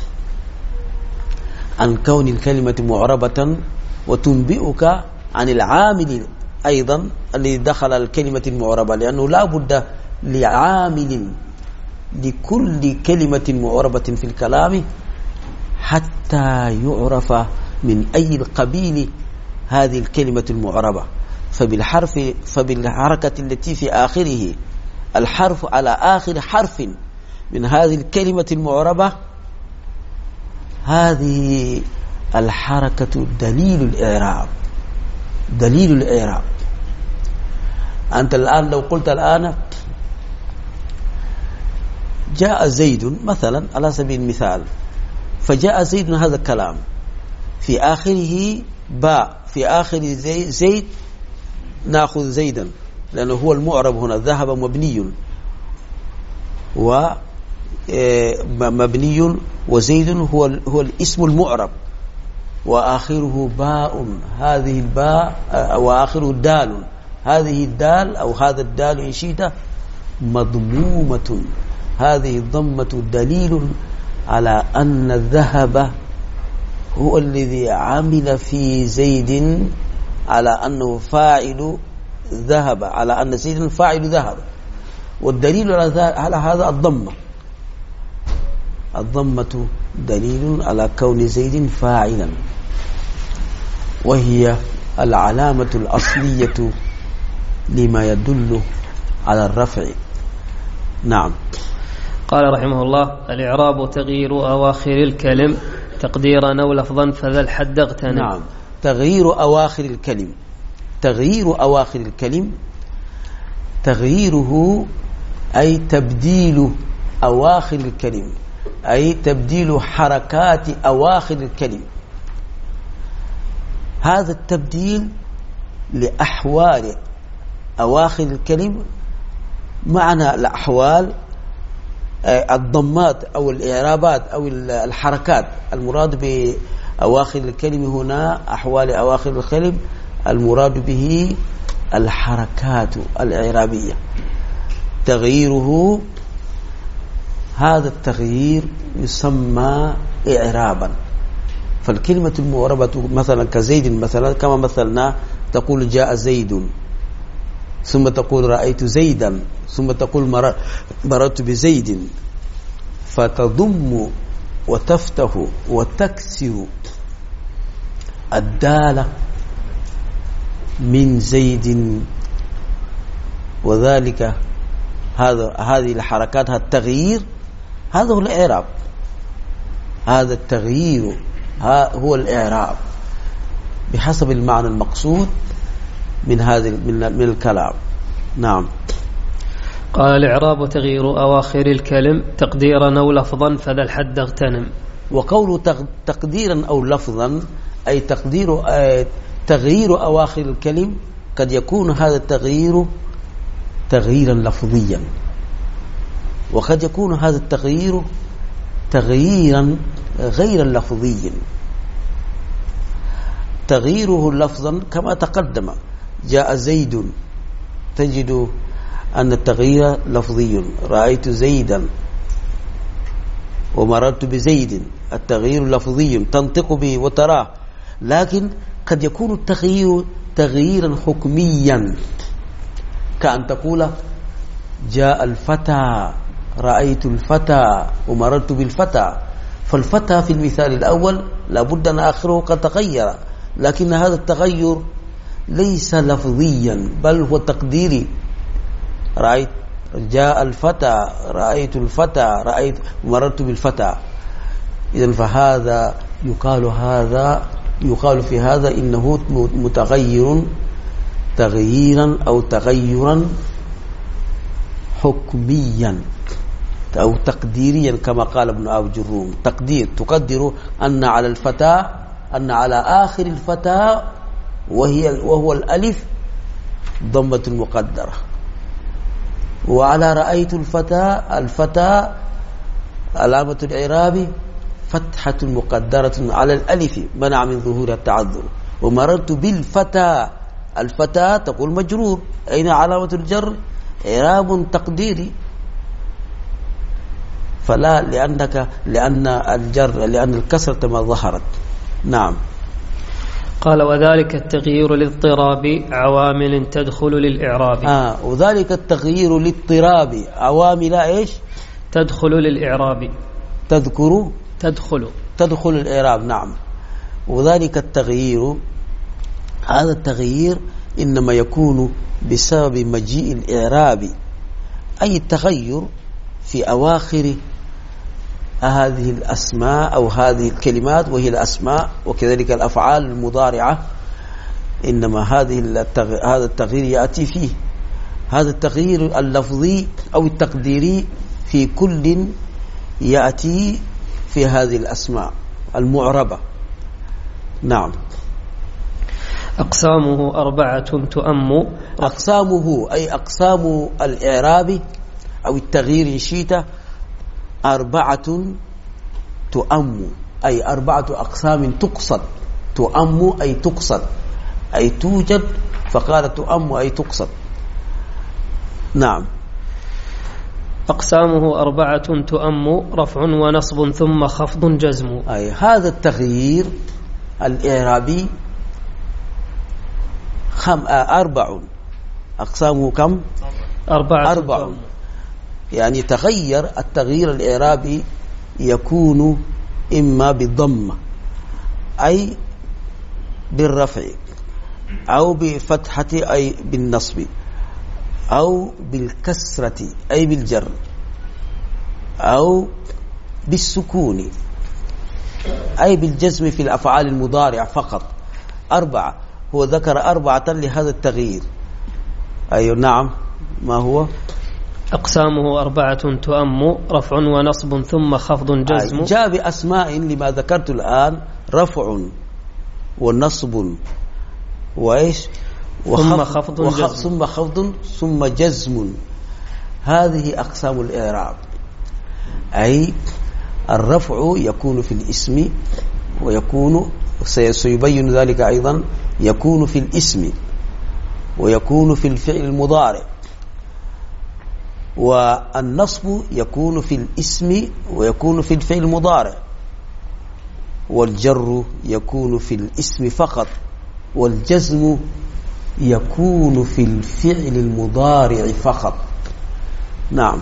عن كون الكلمة معربة، وتنبئك عن العامل أيضا الذي دخل الكلمة المعربة، لأنه لا بد لعامل لكل كلمة معربة في الكلام حتى يعرف من أي القبيل هذه الكلمة المعربة. فبالحرف فبالحركة التي في آخره الحرف على آخر حرف من هذه الكلمة المعربة، هذه الحركة دليل الإعراب. دليل الإعراب. أنت الآن لو قلت الآن جاء زيد مثلا على سبيل المثال، فجاء زيد هذا الكلام في آخره باء، في آخر زي زيد نأخذ زيدا لأنه هو المعرب هنا. ذهب مبني ومبني وزيد هو هو الاسم المعرب، وآخره باء، هذه الباء وآخره دال، هذه الدال أو هذا الدال إن شئت مضمومة. هذه الضمة دليل على أن الذهب هو الذي عمل في زيد، على أنه فاعل ذهب، على أن زيد فاعل ذهب. والدليل على هذا الضمة. الضمة دليل على كون زيد فاعلا، وهي العلامة الأصلية لما يدل على الرفع. نعم. قال رحمه الله: الإعراب تغيير أواخر الكلم تقديرا أو لفظا فذا الحد اغتنم. نعم. تغيير أواخر الكلم. تغيير أواخر الكلم، تغييره أي تبديل أواخر الكلم، أي تبديل حركات أواخر الكلم. هذا التبديل لأحوال أواخر الكلم. معنى الأحوال الضمات أو الإعرابات أو الحركات. المراد بأواخر الكلم هنا أحوال أواخر الكلم، المراد به الحركات الإعرابية. تغييره، هذا التغيير يسمى إعرابا. فالكلمة المعربة مثلا كزيد مثلا كما مثلنا، تقول جاء زيد، ثم تقول رأيت زيدا، ثم تقول مررت بزيد، فتضم وتفتح وتكسر الدالة من زيد، وذلك هذا هذه الحركات، هذا التغيير، هذا هو الإعراب. هذا التغيير هو الإعراب بحسب المعنى المقصود من هذا من الكلام. نعم. قال: الإعراب تغيير أواخر الكلم تقديرا أو لفظا فذا الحد اغتنم. وقول تقديرا أو لفظا أي تقدير تغيير أواخر الكلم، قد يكون هذا التغيير تغييرا لفظيا، وقد يكون هذا التغيير تغييرا غير لفظيا. تغييره لفظا كما تقدم، جاء زيد، تجد أن التغيير لفظي. رأيت زيدا ومررت بزيد، التغيير لفظي تنطق به وتراه. لكن قد يكون التغيير تغييرا حكميا، كأن تقول جاء الفتى، رأيت الفتى ومررت بالفتى. فالفتى في المثال الأول لابد أن آخره قد تغير، لكن هذا التغير ليس لفظيا بل هو تقديري. رأيت جاء الفتى، رأيت الفتى، رأيت مررت بالفتى. إذن فهذا يقال هذا يقال في هذا إنه متغير تغييرا أو تغيرا حكميا أو تقديريا، كما قال ابن أبي جروم. تقدير، تقدر أن على الفتى، أن على آخر الفتى وهي وهو الألف ضمة مقدرة، وعلى رأيت الفتى الفتى علامة الإعراب فتحة مقدرة على الألف منع من ظهور التعذر. ومررت بالفتى، الفتى تقول مجرور، أين علامة الجر؟ إعراب تقديري، فلا لأنك لأن الجر لأن الكسرة ما ظهرت. نعم. قال وذلك التغيير للاضطراب عوامل تدخل للإعراب. آه وذلك التغيير للاضطراب عوامل إيش؟ تدخل للإعراب. تذكر تدخل تدخل الإعراب. نعم. وذلك التغيير، هذا التغيير إنما يكون بسبب مجيء الإعراب، أي التغير في أواخر هذه الأسماء أو هذه الكلمات وهي الأسماء، وكذلك الأفعال المضارعة، إنما هذه التغ... هذا التغيير يأتي فيه. هذا التغيير اللفظي أو التقديري في كل يأتي في هذه الأسماء المعربة. نعم. أقسامه أربعة تؤم. أقسامه أي أقسام الإعراب أو التغيير إن شئت أربعة تؤم، أي أربعة أقسام تقصد. تؤم أي تقصد، أي توجد، فقال تؤم أي تقصد. نعم. أقسامه أربعة تؤم، رفع ونصب ثم خفض جزم. أي هذا التغيير الإعرابي خم أربع. أقسامه كم؟ أربعة. أربع. يعني تغير التغيير الإعرابي يكون إما بالضمة أي بالرفع، أو بفتحة أي بالنصب، أو بالكسرة أي بالجر، أو بالسكون أي بالجزم في الأفعال المضارعة فقط. أربعة، هو ذكر أربعة لهذا التغيير. أي نعم. ما هو؟ أقسامه أربعة تؤم، رفع ونصب ثم خفض جزم. جاء بأسماء لما ذكرت الآن، رفع ونصب وإيش ثم خفض وخ... ثم خفض ثم جزم. هذه أقسام الإعراب. أي الرفع يكون في الاسم، ويكون سيبين ذلك أيضا، يكون في الاسم ويكون في الفعل المضارع، والنصب يكون في الاسم ويكون في الفعل المضارع، والجر يكون في الاسم فقط، والجزم يكون في الفعل المضارع فقط. نعم.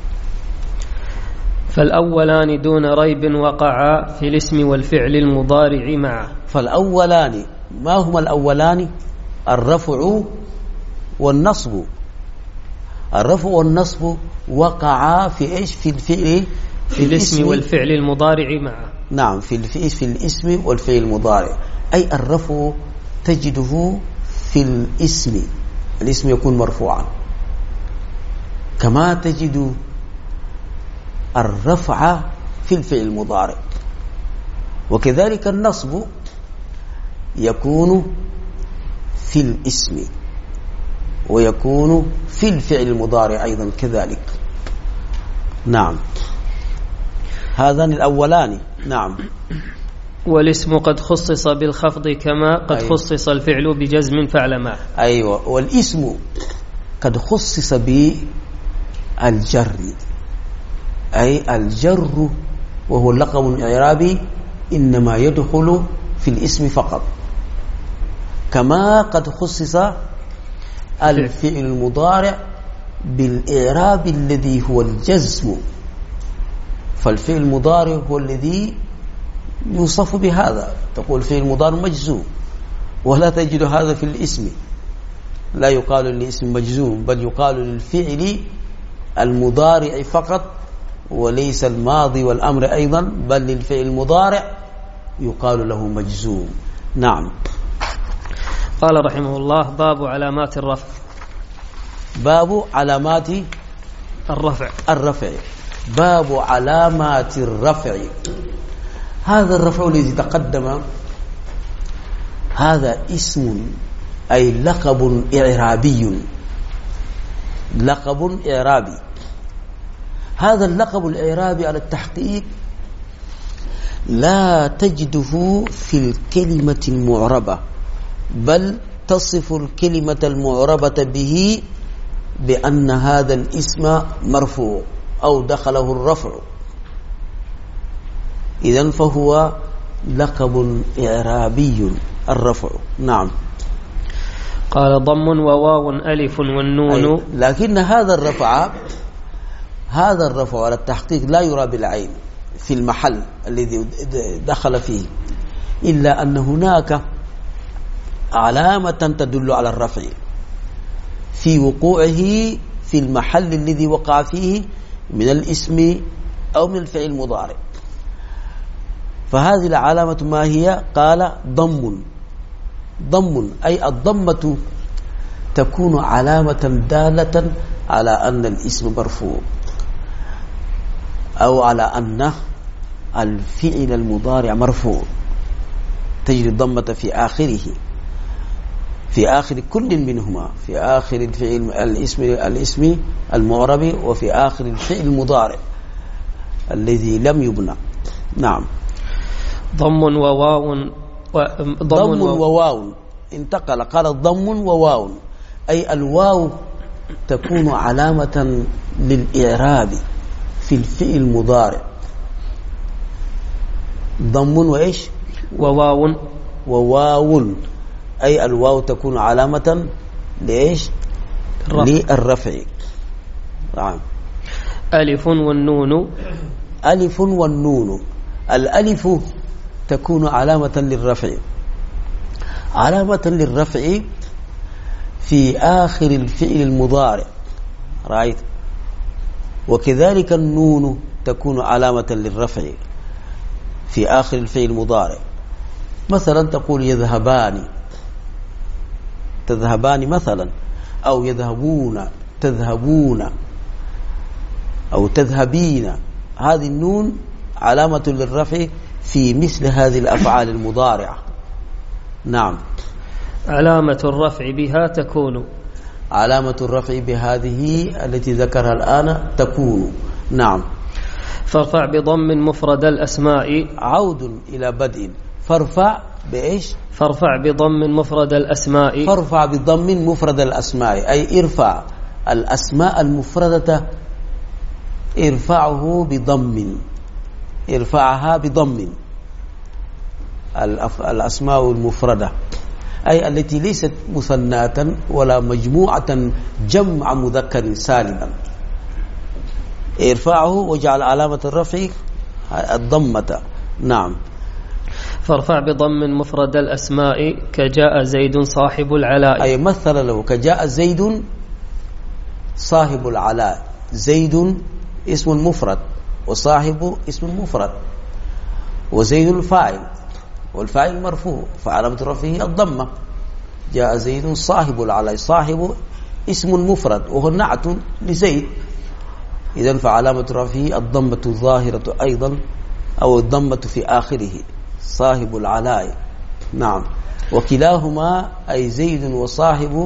فالأولان دون ريب وقعا في الاسم والفعل المضارع معا. فالأولان ما هما الأولان؟ الرفع والنصب. الرفع والنصب وقعا في إيش؟ في الفعل في, في الاسم والفعل المضارع معا. نعم. في الفعل في الاسم والفعل المضارع. أي الرفع تجده في الاسم، الاسم يكون مرفوعا، كما تجد الرفع في الفعل المضارع. وكذلك النصب يكون في الاسم ويكون في الفعل المضارع أيضا كذلك. نعم. هذان الأولان. نعم. والاسم قد خصص بالخفض كما قد أيوة. خصص الفعل بجزم فعلما. أيوة. والاسم قد خصص بالجر، أي الجر وهو اللقب الإعرابي إنما يدخل في الاسم فقط، كما قد خصص الفعل المضارع بالإعراب الذي هو الجزم. فالفعل المضارع هو الذي يوصف بهذا، تقول فعل مضارع مجزوم، ولا تجد هذا في الاسم. لا يقال للاسم مجزوم، بل يقال للفعل المضارع فقط، وليس الماضي والأمر أيضا، بل للفعل المضارع يقال له مجزوم. نعم. قال رحمه الله: باب علامات الرفع. باب علامات الرفع. الرفع. باب علامات الرفع. هذا الرفع الذي تقدم هذا اسم، أي لقب إعرابي، لقب إعرابي. هذا اللقب الإعرابي على التحقيق لا تجده في الكلمة المعربة، بل تصف الكلمة المعربة به بأن هذا الاسم مرفوع أو دخله الرفع، إذن فهو لقب إعرابي الرفع. نعم. قال ضم وواو ألف والنون، لكن هذا الرفع هذا الرفع على التحقيق لا يرى بالعين في المحل الذي دخل فيه، إلا أن هناك علامة تدل على الرفع في وقوعه في المحل الذي وقع فيه من الاسم أو من الفعل المضارع. فهذه العلامة ما هي؟ قال ضم. ضم أي الضمة تكون علامة دالة على أن الاسم مرفوع، أو على أن الفعل المضارع مرفوع. تجد الضمة في آخره، في آخر كل منهما، في آخر الفعل الاسم الاسم المعرب وفي آخر الفعل المضارع الذي لم يبنى. نعم. ضم وواو ضم وواو انتقل، قال ضم وواو أي الواو تكون علامة للإعراب في الفعل المضارع. ضم وإيش؟ وواو وواو أي الواو تكون علامة لإيش؟ للرفع. نعم. ألف والنون، ألف والنون. الألف تكون علامة للرفع، علامة للرفع في آخر الفعل المضارع، رأيت؟ وكذلك النون تكون علامة للرفع في آخر الفعل المضارع. مثلا تقول يذهبان، تذهبان مثلا، أو يذهبون، تذهبون، أو تذهبين. هذه النون علامة للرفع في مثل هذه الأفعال المضارعة. نعم. علامة الرفع بها تكون، علامة الرفع بهذه التي ذكرها الآن تكون. نعم. فارفع بضم مفرد الأسماء، عود إلى بدء. فارفع بإيش؟ فارفع بضم مفرد الأسماء، فارفع بضم مفرد الأسماء أي ارفع الأسماء المفردة، ارفعه بضم، ارفعها بضم. الأسماء المفردة أي التي ليست مثناة ولا مجموعة جمع مذكر سالما، ارفعه وجعل علامة الرفع الضمة. نعم. فارفع بضم مفرد الأسماء كجاء زيد صاحب العلاء، أي مثل له كجاء زيد صاحب العلاء. زيد اسم مفرد وصاحب اسم مفرد، وزيد الفاعل والفاعل مرفوع فعلامة رفعه الضمة. جاء زيد صاحب العلاء، صاحب اسم مفرد وهو نعت لزيد، إذن فعلامة رفعه الضمة الظاهرة أيضا أو الضمة في آخره، صاحب العلاء. نعم. وكلاهما أي زيد وصاحب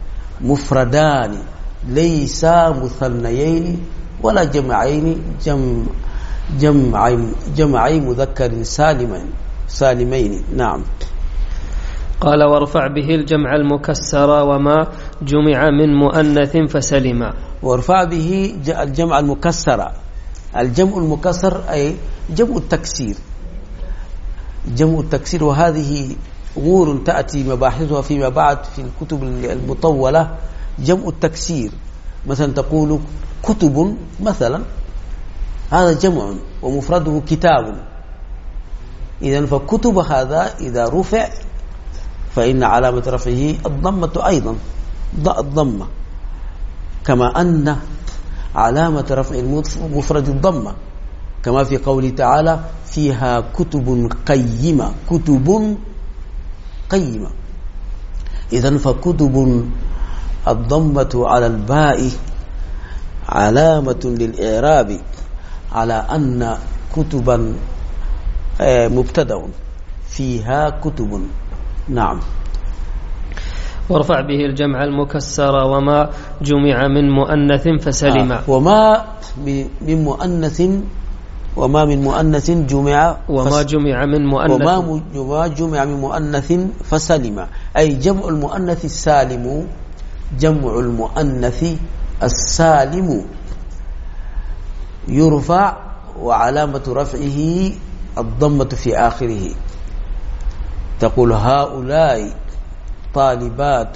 مفردان ليس مثنيين ولا جمعين، جمع جمعي جمعي مذكر سالمين سالمين. نعم. قال وارفع به الجمع المكسر وما جمع من مؤنث فسلما. وارفع به الجمع المكسر. الجمع المكسر أي جمع التكسير، جمع التكسير، وهذه أمور تأتي مباحثها فيما بعد في الكتب المطولة. جمع التكسير مثلا تقول كتب مثلا، هذا جمع ومفرده كتاب. إذن فكتب هذا إذا رفع فإن علامة رفعه الضمة أيضا، الضمة، كما أن علامة رفع المفرد الضمة، كما في قوله تعالى فيها كتب قيمة، كتب قيمة. إذن فكتب الضمة على الباء علامة للإعراب على أن كتبا مبتدأ، فيها كتب. نعم. وارفع به الجمع المكسر وما جمع من مؤنث فسلم. آه. وما من مؤنث وما من مؤنث جمع وما جمع من مؤنث وما جمع من مؤنث فسلم، أي جمع المؤنث السالم. جمع المؤنث السالم يرفع وعلامة رفعه الضمة في آخره. تقول هؤلاء طالبات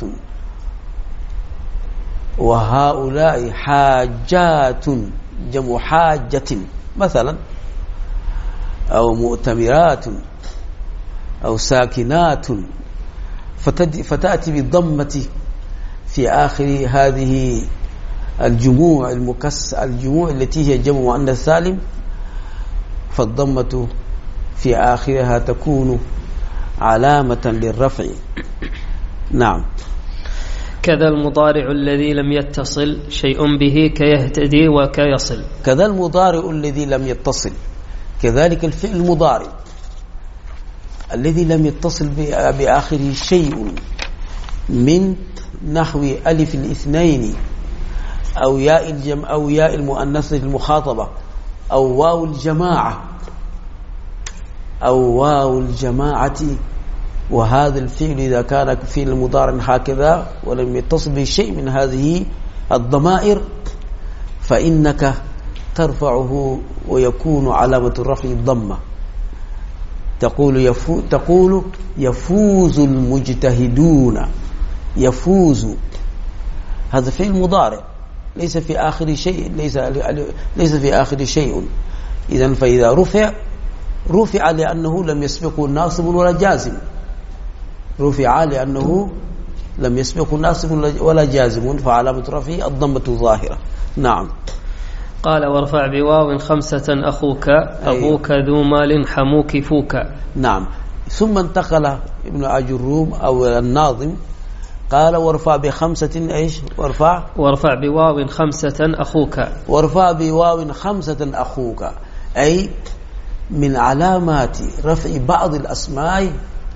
وهؤلاء حاجات، جمع حاجة مثلا، أو مؤتمرات أو ساكنات، فتأتي بالضمة في آخر هذه الجموع المكس الجموع التي هي جمع مؤنث سالم، فالضمة في آخرها تكون علامة للرفع. نعم. كذا المضارع الذي لم يتصل شيء به كيهتدي وكيصل. كذا المضارع الذي لم يتصل، كذلك الفعل المضارع الذي لم يتصل بآخره شيء من نحو ألف الاثنين أو ياء الجمع أو ياء المؤنثة المخاطبة أو واو الجماعة أو واو الجماعة. وهذا الفعل إذا كان فعل المضارع هكذا ولم يتصل بشيء من هذه الضمائر فإنك ترفعه ويكون علامة الرفع الضمة. تقول يفو تقول يفوز المجتهدون. يفوز هذا فعل مضارع ليس في آخر شيء، ليس ليس في آخر شيء. إذن فإذا رفع رفع لأنه لم يسبقه ناصب ولا جازم. رفع لأنه لم يسبقه ناصب ولا جازم، فعلامة رفعه الضمة ظاهرة. نعم. قال وارفع بواو خمسة أخوك أبوك ذو مال حموك فوك. نعم. ثم انتقل ابن أجروم أو الناظم قال وارفع بخمسة ايش؟ وارفع وارفع بواو خمسة أخوك. وارفع بواو خمسة أخوك، أي من علامات رفع بعض الأسماء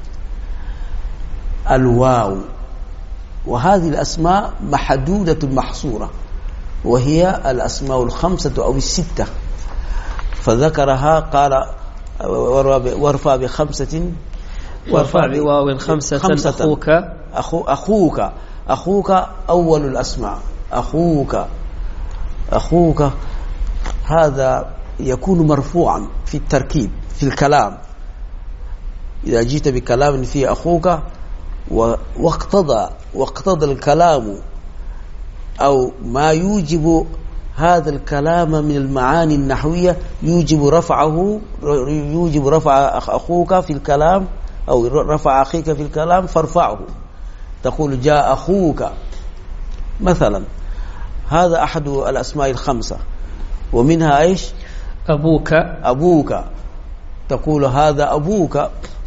الواو، وهذه الأسماء محدودة محصورة، وهي الأسماء الخمسة أو الستة، فذكرها قال وارفع بخمسة وارفع بواو خمسة, خمسة أخوك. أخو أخوك أخوك أول الأسماء. أخوك أخوك هذا يكون مرفوعا في التركيب في الكلام. إذا جئت بكلام فيه أخوك واقتضى واقتضى الكلام أو ما يوجب هذا الكلام من المعاني النحوية يوجب رفعه يوجب رفع أخوك في الكلام أو رفع أخيك في الكلام فارفعه. تقول جاء أخوك مثلا، هذا أحد الأسماء الخمسة. ومنها إيش؟ أبوك. أبوك تقول هذا أبوك،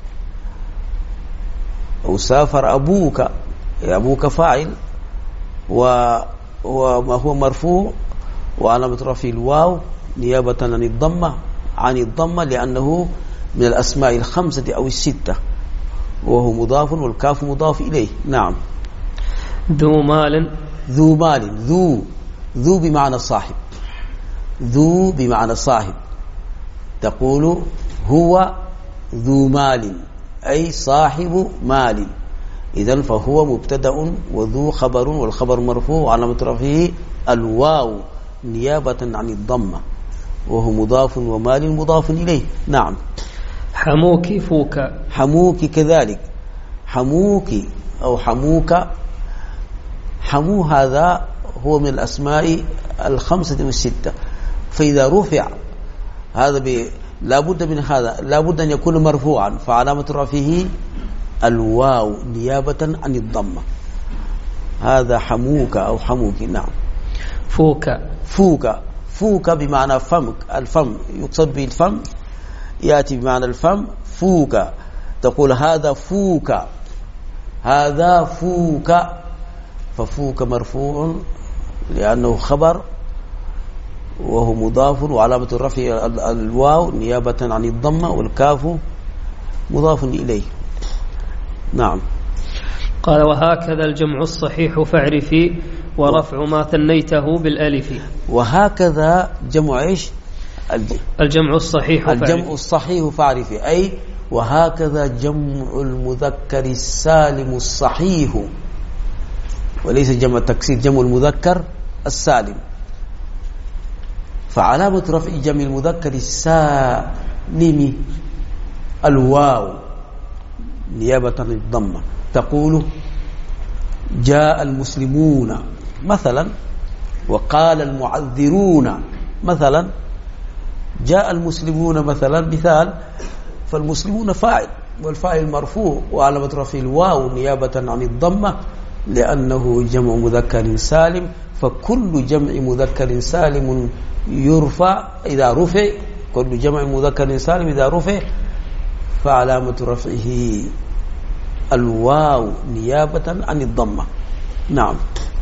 أو سافر أبوك. أبوك فاعل وما هو مرفوع وعلامة رفعه الواو نيابة عن الضمة عن الضمة لأنه من الأسماء الخمسة أو الستة، وهو مضاف والكاف مضاف إليه. نعم. ذو مال. ذو مال. ذو ذو بمعنى صاحب. ذو بمعنى صاحب. تقول هو ذو مال أي صاحب مال. إذن فهو مبتدأ وذو خبر، والخبر مرفوع وعلامة رفعه الواو نيابة عن الضمة، وهو مضاف ومال مضاف إليه. نعم. حموك فوك. حموك كذلك. حموك أو حموك. حمو هذا هو من الأسماء الخمسة والستة، فإذا رفع هذا ب... لا بد من هذا لا بد أن يكون مرفوعا، فعلامة رفعه الواو نيابة عن الضمة. هذا حموك أو حموك. نعم. فوك. فوك فوك بمعنى فمك. الفم يقصد به الفم، يأتي بمعنى الفم. فوك تقول هذا فوك هذا فوك، ففوك مرفوع لأنه خبر وهو مضاف وعلامة الرفع الواو نيابة عن الضمة، والكاف مضاف إليه. نعم. قال وهكذا الجمع الصحيح فاعرفي ورفع ما ثنيته بالألف. وهكذا جمع إيش؟ الجمع الصحيح الجمع الصحيح فاعرفي، أي وهكذا جمع المذكر السالم الصحيح، وليس جمع التكسير، جمع المذكر السالم. فعلامة رفع جمع المذكر السالم الواو نيابة عن الضمة. تقول جاء المسلمون مثلا، وقال المعذرون مثلا. جاء المسلمون مثلا مثال، فالمسلمون فاعل والفاعل مرفوع وعلامة رفع الواو نيابة عن الضمة لأنه جمع مذكر سالم. فكل جمع مذكر سالم يرفع إذا رفع، كل جمع مذكر سالم إذا رفع فعلامة رفعه الواو نيابة عن الضمة. نعم.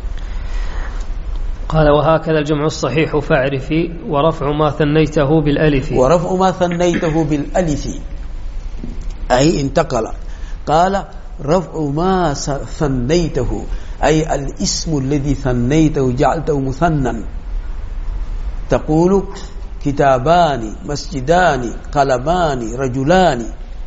قال وهكذا الجمع الصحيح فاعرفي ورفع ما ثنيته بالألف. ورفع ما ثنيته بالألف أي انتقل. قال رفع ما ثنيته أي الاسم الذي ثنيته جعلته مثنى. تقول كتابان مسجدان قلمان رجلان.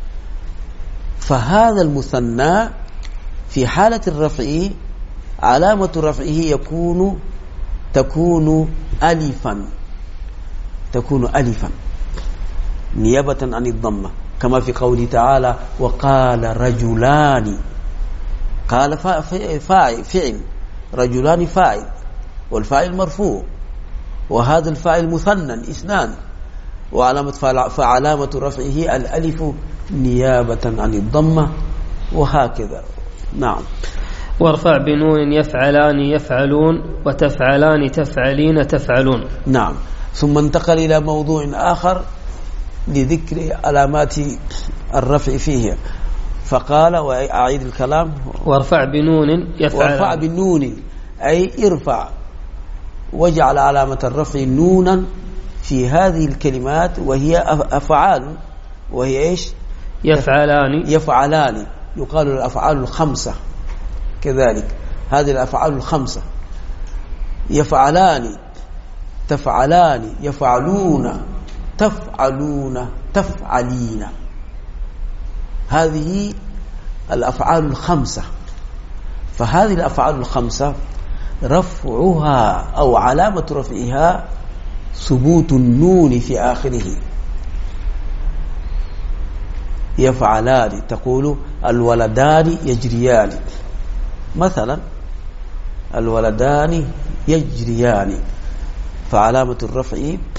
فهذا المثنى في حالة الرفع علامة رفعه يكون تكون ألفا، تكون ألفا نيابة عن الضمة، كما في قوله تعالى وقال رجلان. قال فاعل فعل، رجلان فاعل والفاعل مرفوع، وهذا الفاعل مثنى اثنان، وعلامة فعلامة رفعه الألف نيابة عن الضمة، وهكذا. نعم. وارفع بنون يفعلان يفعلون وتفعلان تفعلين تفعلون. نعم. ثم انتقل إلى موضوع آخر لذكر علامات الرفع فيه، فقال وأعيد الكلام وارفع بنون يفعلان. وارفع بنون أي ارفع واجعل علامة الرفع نونا في هذه الكلمات، وهي أفعال، وهي إيش؟ يفعلان. يفعلان يقال الأفعال الخمسة كذلك، هذه الأفعال الخمسة يفعلان تفعلان يفعلون تفعلون تفعلين، هذه الأفعال الخمسة. فهذه الأفعال الخمسة رفعها أو علامة رفعها ثبوت النون في آخره. يفعلان تقول الولدان يجريان مثلا، الولدان يجريان، فعلامة الرفع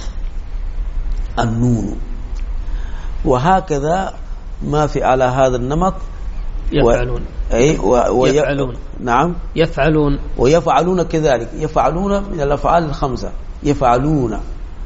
النون. وهكذا ما في على هذا النمط يفعلون. و... أي و... و... يفعلون. نعم. يفعلون ويفعلون كذلك، يفعلون من الأفعال الخمسة. يفعلون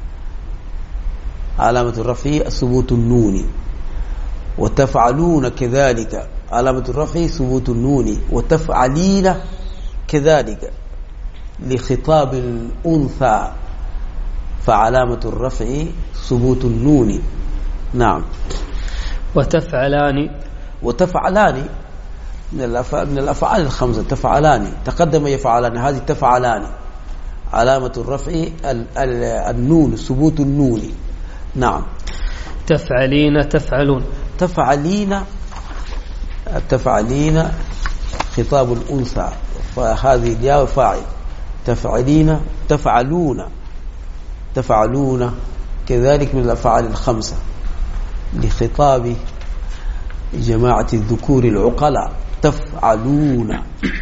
علامة الرفع ثبوت النون، وتفعلون كذلك علامة الرفع ثبوت النون، وتفعلين كذلك لخطاب الأنثى فعلامة الرفع ثبوت النون. نعم. وتفعلان. وتفعلان من الأفعال, من الأفعال الخمسة. تفعلان تقدم يفعلان، هذه تفعلان علامة الرفع النون ثبوت النون. نعم. تفعلين تفعلون. تفعلين تفعلين خطاب الأنثى، فهذه الياء فاعل. تفعلين تفعلون تفعلون كذلك من الأفعال الخمسة لخطاب جماعة الذكور العقلاء. تفعلون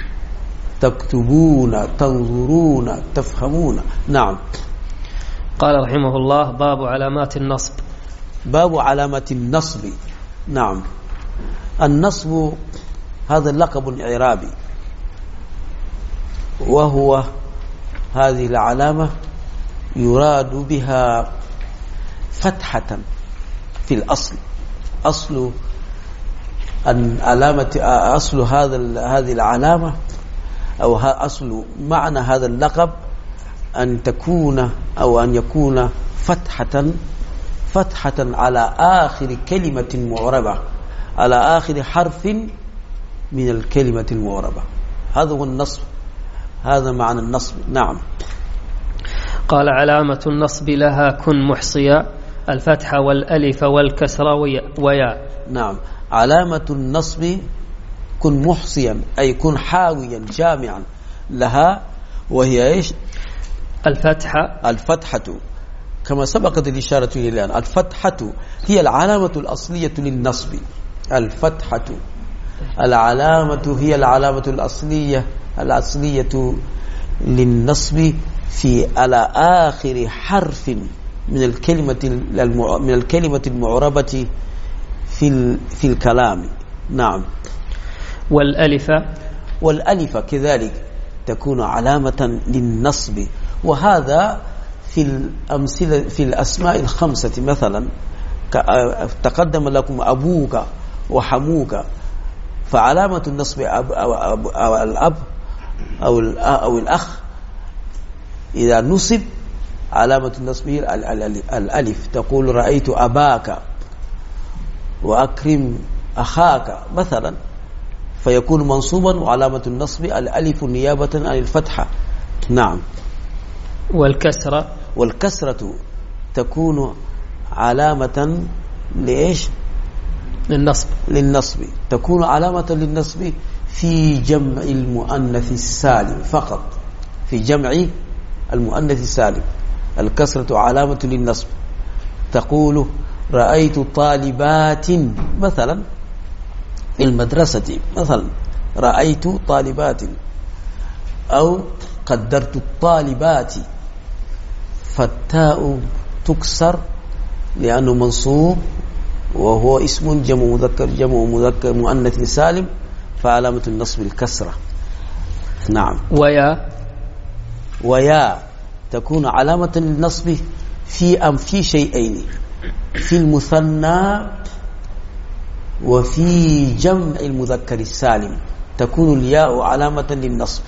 تكتبون تنظرون تفهمون. نعم. قال رحمه الله باب علامات النصب. باب علامات النصب. نعم. النصب هذا اللقب إعرابي، وهو هذه العلامة يراد بها فتحة في الأصل. أصل أن علامة أصل هذا هذه العلامة أو أصل معنى هذا اللقب أن تكون أو أن يكون فتحة فتحة على آخر كلمة معربة، على آخر حرف من الكلمة المعربة. هذا هو النصب، هذا معنى النصب. نعم. قال علامة النصب لها كن محصيا الفتح والألف والكسر ويا. نعم، علامة النصب كن محصيا أي كن حاويا جامعا لها، وهي إيش؟ الفتحة. الفتحة كما سبقت الإشارة إليه الآن. الفتحة هي العلامة الأصلية للنصب. الفتحة العلامة هي العلامة الأصلية الأصلية للنصب في على آخر حرف من الكلمة من الكلمة المعربة في في الكلام. نعم. والألف والألف كذلك تكون علامة للنصب، وهذا في الأمثلة في الأسماء الخمسة. مثلا تقدم لكم أبوك وحموك، فعلامة النصب أب أو, أب أو الأب أو, أو الأخ إذا نصب علامة النصب الألف. تقول رأيت أباك وأكرم أخاك مثلا، فيكون منصوبا وعلامة النصب الألف نيابة عن الفتحة. نعم. والكسرة والكسرة تكون علامة لإيش؟ للنصب. للنصب تكون علامة للنصب في جمع المؤنث السالم فقط. في جمع المؤنث السالم الكسرة علامة للنصب. تقول رأيت طالبات مثلا في المدرسة مثلا، رأيت طالبات، أو قدرت الطالبات، فالتاء تكسر لأنه منصوب وهو اسم جمع مذكر جمع مذكر مؤنث سالم، فعلامة النصب الكسرة. نعم. ويا ويا تكون علامة النصب في أم في شيئين، في المثنى وفي جمع المذكر السالم تكون الياء علامة للنصب،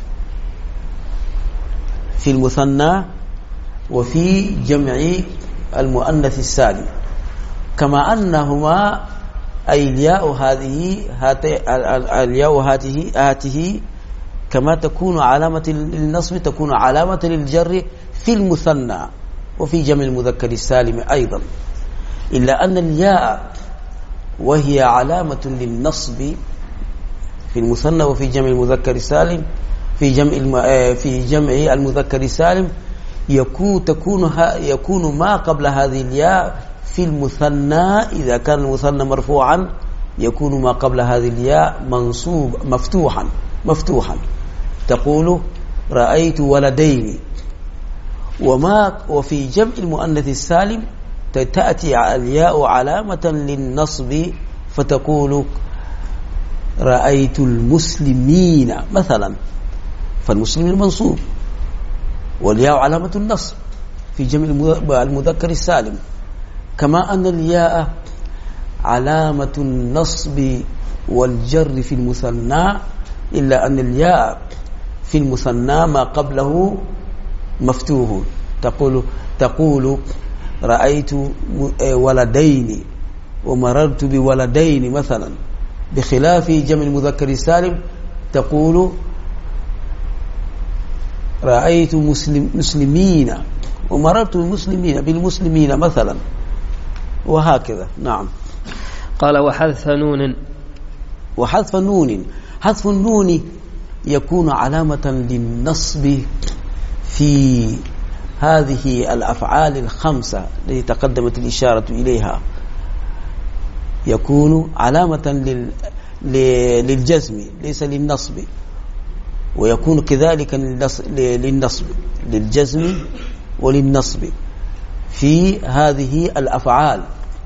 في المثنى وفي جمع المؤنث السالم، كما أنهما أي الياء هذه الياء هذه هاته كما تكون علامة للنصب تكون علامة للجر في المثنى وفي جمع المذكر السالم أيضا، إلا أن الياء وهي علامة للنصب في المثنى وفي جمع المذكر السالم في جمع في جمع المذكر السالم يكون تكون يكون ما قبل هذه الياء في المثنى إذا كان المثنى مرفوعا يكون ما قبل هذه الياء منصوب مفتوحا مفتوحا. تقول رأيت ولدين، وما وفي جمع المؤنث السالم تأتي الياء علامة للنصب فتقول رأيت المسلمين مثلا، فالمسلمين منصوب والياء علامة النصب في جمع المذكر السالم، كما أن الياء علامة النصب والجر في المثنى، إلا أن الياء في المثنى ما قبله مفتوح. تقول تقول رأيت ولدين ومررت بولدين مثلا، بخلاف جمع المذكر السالم تقول رأيت مسلم مسلمين ومررت بالمسلمين بالمسلمين مثلا، وهكذا. نعم. قال وحذف نون وحذف نون حذف النون يكون علامة للنصب في هذه الأفعال الخمسة التي تقدمت الإشارة إليها، يكون علامة للجزم ليس للنصب، ويكون كذلك للنصب للجزم وللنصب في هذه الأفعال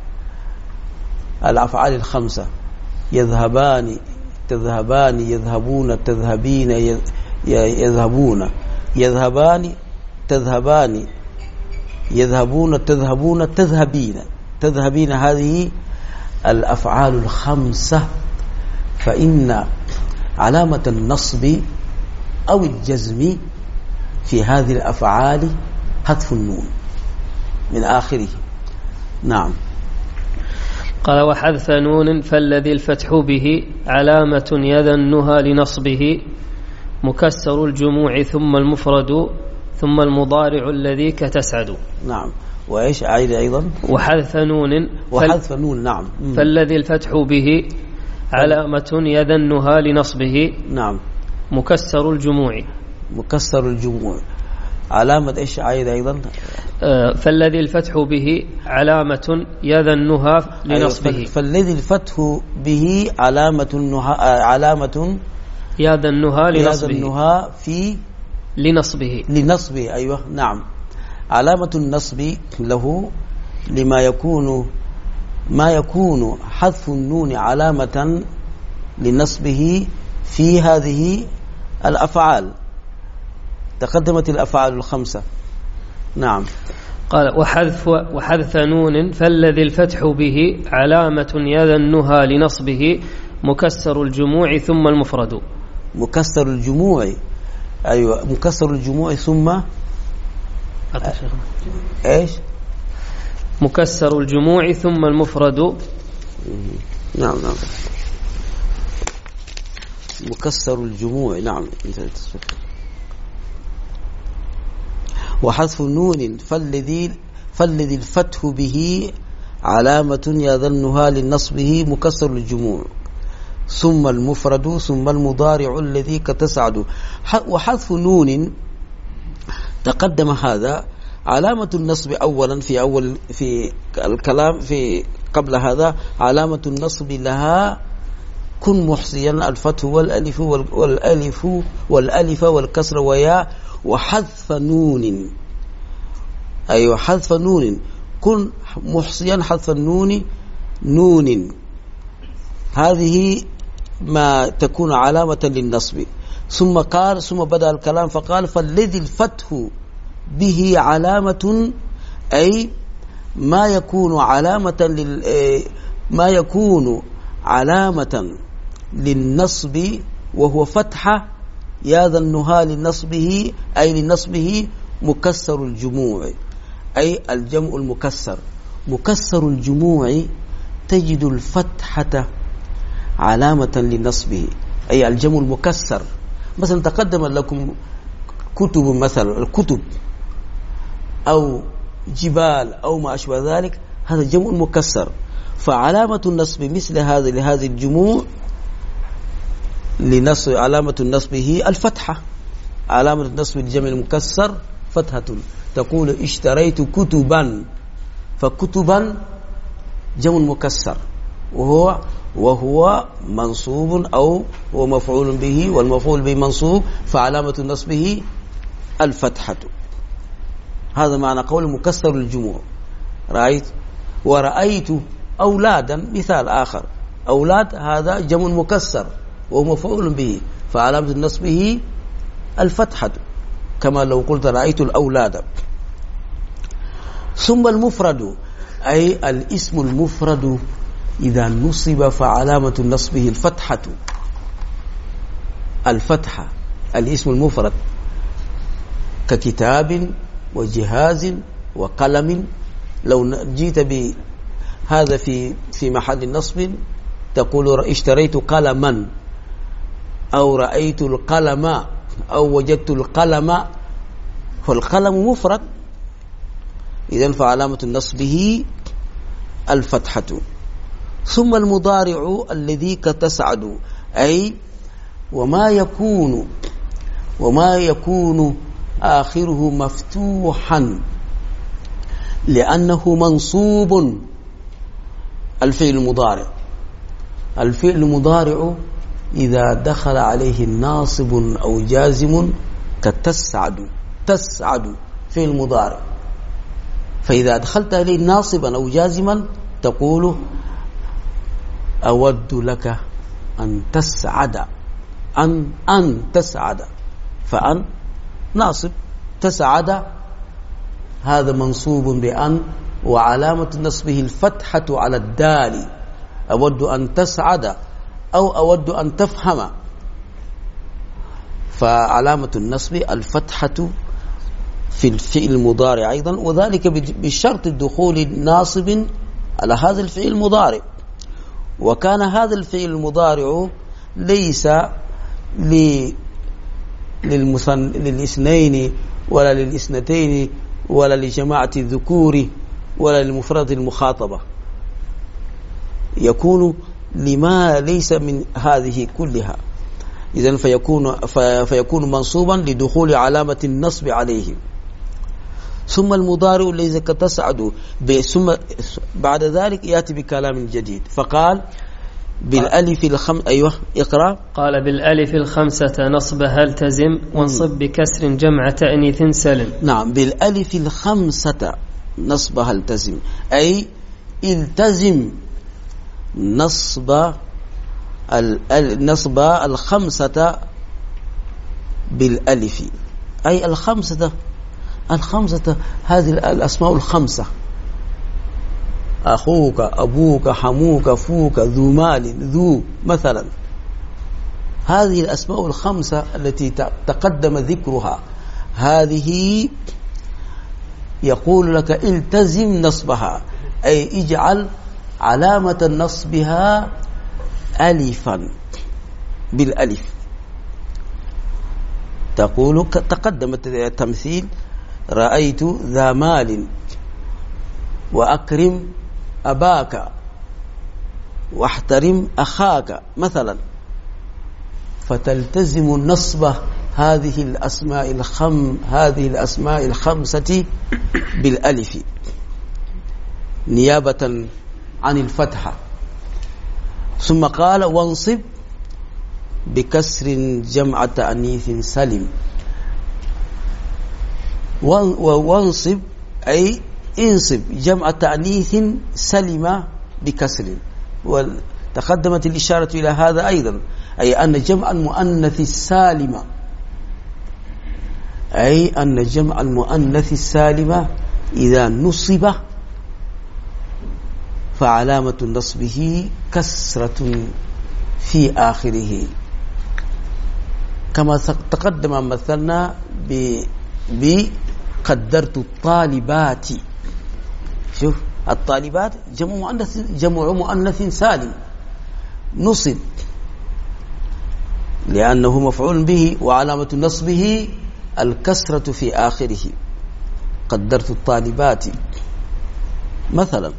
الأفعال الخمسة. يذهبان تذهبان يذهبون تذهبين يذهبون يذهبان تذهبان يذهبون تذهبون تذهبين تذهبين هذه الأفعال الخمسة، فإن علامة النصب أو الجزم في هذه الأفعال حذف النون من آخره. نعم. قال وحذف نون فالذي الفتح به علامة يذنها لنصبه مكسر الجموع ثم المفرد ثم المضارع الذي كتسعد. نعم. وإيش أعيد أيضا؟ وحذف نون وحذف نون. نعم. فالذي الفتح به علامة يذنها لنصبه. نعم. مكسر الجموع. مكسر الجموع علامة إيش أعيد أيضا؟ آه فالذي الفتح به علامة يذنها لنصبه. أيوة. فالذي الفتح به علامة النها علامة يذنها لنصبه. يذنها في لنصبه. لنصبه. أيوة. نعم. علامة النصب له لما يكون ما يكون حذف النون علامة لنصبه في هذه الأفعال. تقدمت الأفعال الخمسة. نعم. قال وحذف وحذف نون فالذي الفتح به علامة يذنها لنصبه مكسر الجموع ثم المفرد. مكسر الجموع. أيوة. مكسر الجموع ثم ايش؟ مكسر الجموع ثم المفرد. نعم. نعم. مكسر الجموع. نعم. وحذف نون فالذي فالذي الفتح به علامة يظنها لنصبه مكسر الجموع ثم المفرد ثم المضارع الذي كتسعد. وحذف نون تقدم هذا علامة النصب أولا في أول في الكلام في قبل هذا علامة النصب لها كن محصيا الفتح والألف والألف والألف والكسر وياء وحذف نون. أيوة. حذف نون كن محصيا حذف النون نون هذه ما تكون علامة للنصب. ثم قال ثم بدأ الكلام فقال فالذي الفتح به علامة أي ما يكون علامة لل ما يكون علامة للنصب وهو فتحة يظنها لنصبه أي لنصبه مكسر الجموع أي الجمع المكسر. مكسر الجموع تجد الفتحة علامة لنصبه أي الجمع المكسر. مثلا تقدم لكم كتب مثلا الكتب أو جبال أو ما أشبه ذلك هذا جمع مكسر. فعلامة النصب مثل هذا لهذه الجموع لنصب علامة النصب هي الفتحة. علامة النصب الجمع المكسر فتحة. تقول اشتريت كتبا فكتبا جمع مكسر وهو وهو منصوب أو هو مفعول به والمفعول به منصوب فعلامة نصبه الفتحة. هذا معنى قول مكسر الجموع. رأيت ورأيت أولادا مثال آخر أولاد هذا جمع مكسر وهو مفعول به فعلامة نصبه الفتحة كما لو قلت رأيت الأولاد. ثم المفرد أي الاسم المفرد إذا نصب فعلامة نصبه الفتحة. الفتحة الاسم المفرد ككتاب وجهاز وقلم. لو جيت بهذا في في محل نصب تقول اشتريت قلما أو رأيت القلم أو وجدت القلم فالقلم مفرد إذن فعلامة نصبه الفتحة. ثم المضارع الذي كتسعد أي وما يكون وما يكون آخره مفتوحا لأنه منصوب. الفعل المضارع الفعل المضارع إذا دخل عليه ناصب أو جازم كتسعد. تسعد فعل مضارع فإذا دخلت عليه ناصبا أو جازما تقول أود لك أن تسعد أن أن تسعد فأن ناصب تسعد هذا منصوب بأن وعلامة نصبه الفتحة على الدال. أود أن تسعد أو أود أن تفهم فعلامة النصب الفتحة في الفعل المضارع أيضا وذلك بشرط الدخول ناصب على هذا الفعل المضارع، وكان هذا الفعل المضارع ليس للاثنين ولا للاثنتين ولا لجماعة الذكور ولا للمفرد المخاطبة، يكون لما ليس من هذه كلها، إذن فيكون, فيكون منصوبا لدخول علامة النصب عليه. ثم المضارع الذي تسعد، ثم بعد ذلك يأتي بكلام جديد، فقال بالألف الخم أيوه اقرأ. قال بالألف الخمسة نصب هل تزم، وانصب بكسر جمع تأنيث سلم. نعم، بالألف الخمسة نصب هل تزم، أي التزم نصب نصب الخمسة بالألف، أي الخمسة الخمسة هذه الأسماء الخمسة، أخوك، أبوك، حموك، فوك، ذو مال، ذو مثلا، هذه الأسماء الخمسة التي تقدم ذكرها، هذه يقول لك التزم نصبها، أي اجعل علامة نصبها ألفا بالألف. تقول تقدم التمثيل رأيت ذا مال، وأكرم أباك، واحترم أخاك مثلا، فتلتزم نصب هذه الأسماء الخم هذه الأسماء الخمسة بالألف نيابة عن الفتحة. ثم قال وانصب بكسر جمع تأنيث سلم، وانصب أي انصب جمع تأنيث سلم بكسر، وتقدمت الإشارة إلى هذا أيضا، أي أن جمع المؤنث السالم أي أن جمع المؤنث السالم إذا نصب فعلامة نصبه كسرة في آخره، كما تقدم مثلنا بقدرت الطالبات. شوف الطالبات جمع مؤنث جمع مؤنث سالم نصب لأنه مفعول به، وعلامة نصبه الكسرة في آخره، قدرت الطالبات مثلا.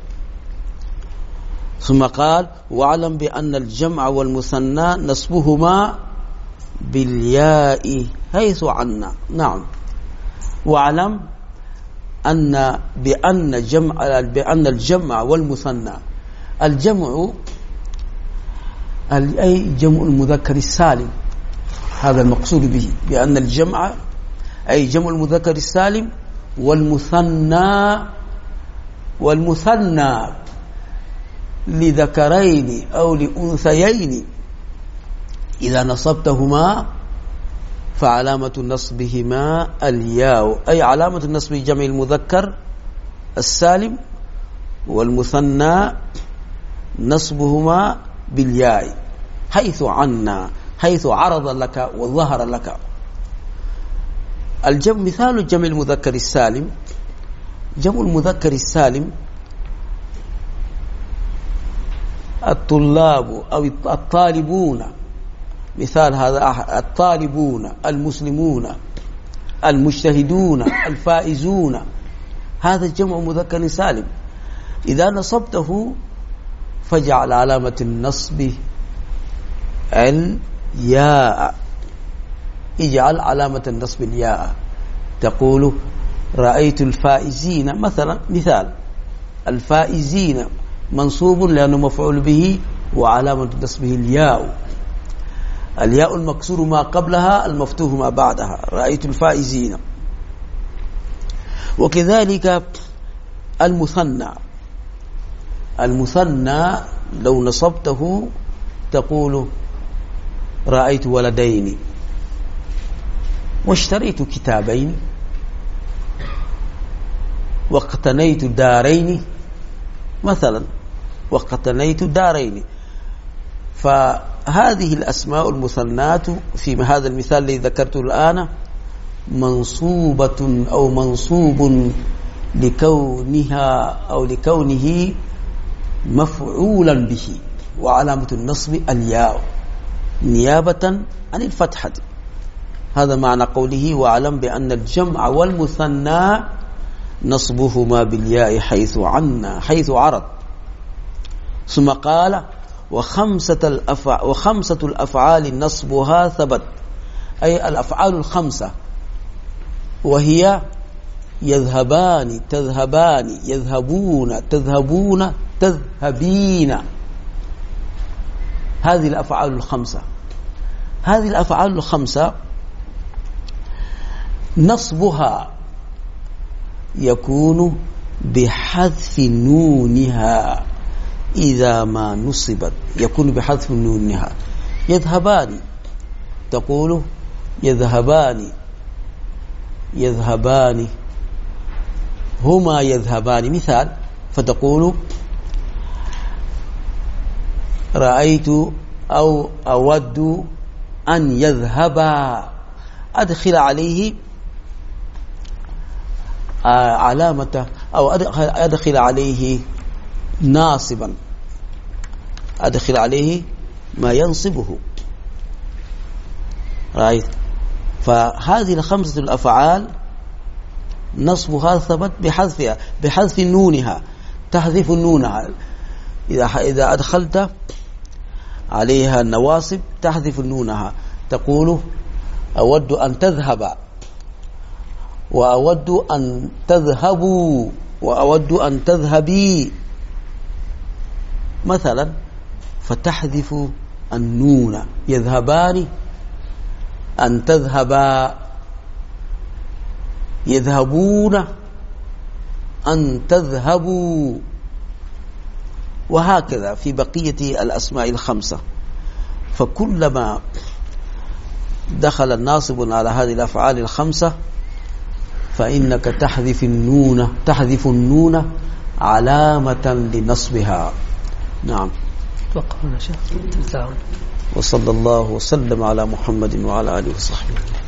ثم قال واعلم بأن الجمع والمثنى نصبهما بالياء حيث عنا. نعم، واعلم أن بأن جمع بأن الجمع والمثنى، الجمع أي جمع المذكر السالم، هذا المقصود به، بأن الجمع أي جمع المذكر السالم، والمثنى والمثنى لذكرين أو لأنثيين إذا نصبتهما فعلامة نصبهما الياء، أي علامة نصب جمع المذكر السالم والمثنى نصبهما بالياء حيث عنا، حيث عرض لك وظهر لك. الجمع مثال جمع المذكر السالم، جمع المذكر السالم الطلاب أو الطالبون، مثال هذا الطالبون، المسلمون، المجتهدون، الفائزون، هذا جمع مذكر سالم. إذا نصبته فجعل علامة النصب الياء، اجعل علامة النصب الياء، تقول رأيت الفائزين مثلا، مثال الفائزين منصوب لأنه مفعول به وعلامة نصبه الياء، الياء المكسور ما قبلها المفتوح ما بعدها، رأيت الفائزين. وكذلك المثنى، المثنى لو نصبته تقول رأيت ولدين، واشتريت كتابين، واقتنيت دارين مثلا، واقتنيت دارين. فهذه الأسماء المثنات في هذا المثال الذي ذكرته الآن منصوبة أو منصوب لكونها أو لكونه مفعولا به، وعلامة النصب الياء نيابة عن الفتحة. هذا معنى قوله واعلم بأن الجمع والمثنى نصبهما بالياء حيث عنا حيث عرض. ثم قال وخمسة الأفعال, وخمسة الأفعال نصبها ثبت، أي الأفعال الخمسة، وهي يذهبان تذهبان يذهبون تذهبون تذهبين. هذه الأفعال الخمسة هذه الأفعال الخمسة نصبها يكون بحذف نونها، إذا ما نصبت يكون بحذف نونها. يذهبان تقول يذهبان يذهبان هما يذهبان مثال، فتقول رأيت أو أود أن يذهبا، أدخل عليه علامة أو أدخل عليه ناصبا، أدخل عليه ما ينصبه. رأيت. فهذه الخمسة الأفعال نصبها ثبت بحذفها بحذف نونها، تحذف نونها. إذا إذا أدخلت عليها النواصب تحذف نونها، تقول أود أن تذهب، وأود أن تذهبوا، وأود أن تذهبي مثلا، فتحذف النون. يذهبان أن تذهبا، يذهبون أن تذهبوا، وهكذا في بقية الأسماء الخمسة. فكلما دخل الناصب على هذه الأفعال الخمسة فإنك تحذف النون تحذف النون علامة لنصبها. نعم. توقفنا شيخ. وصلى الله وسلم على محمد وعلى آله وصحبه.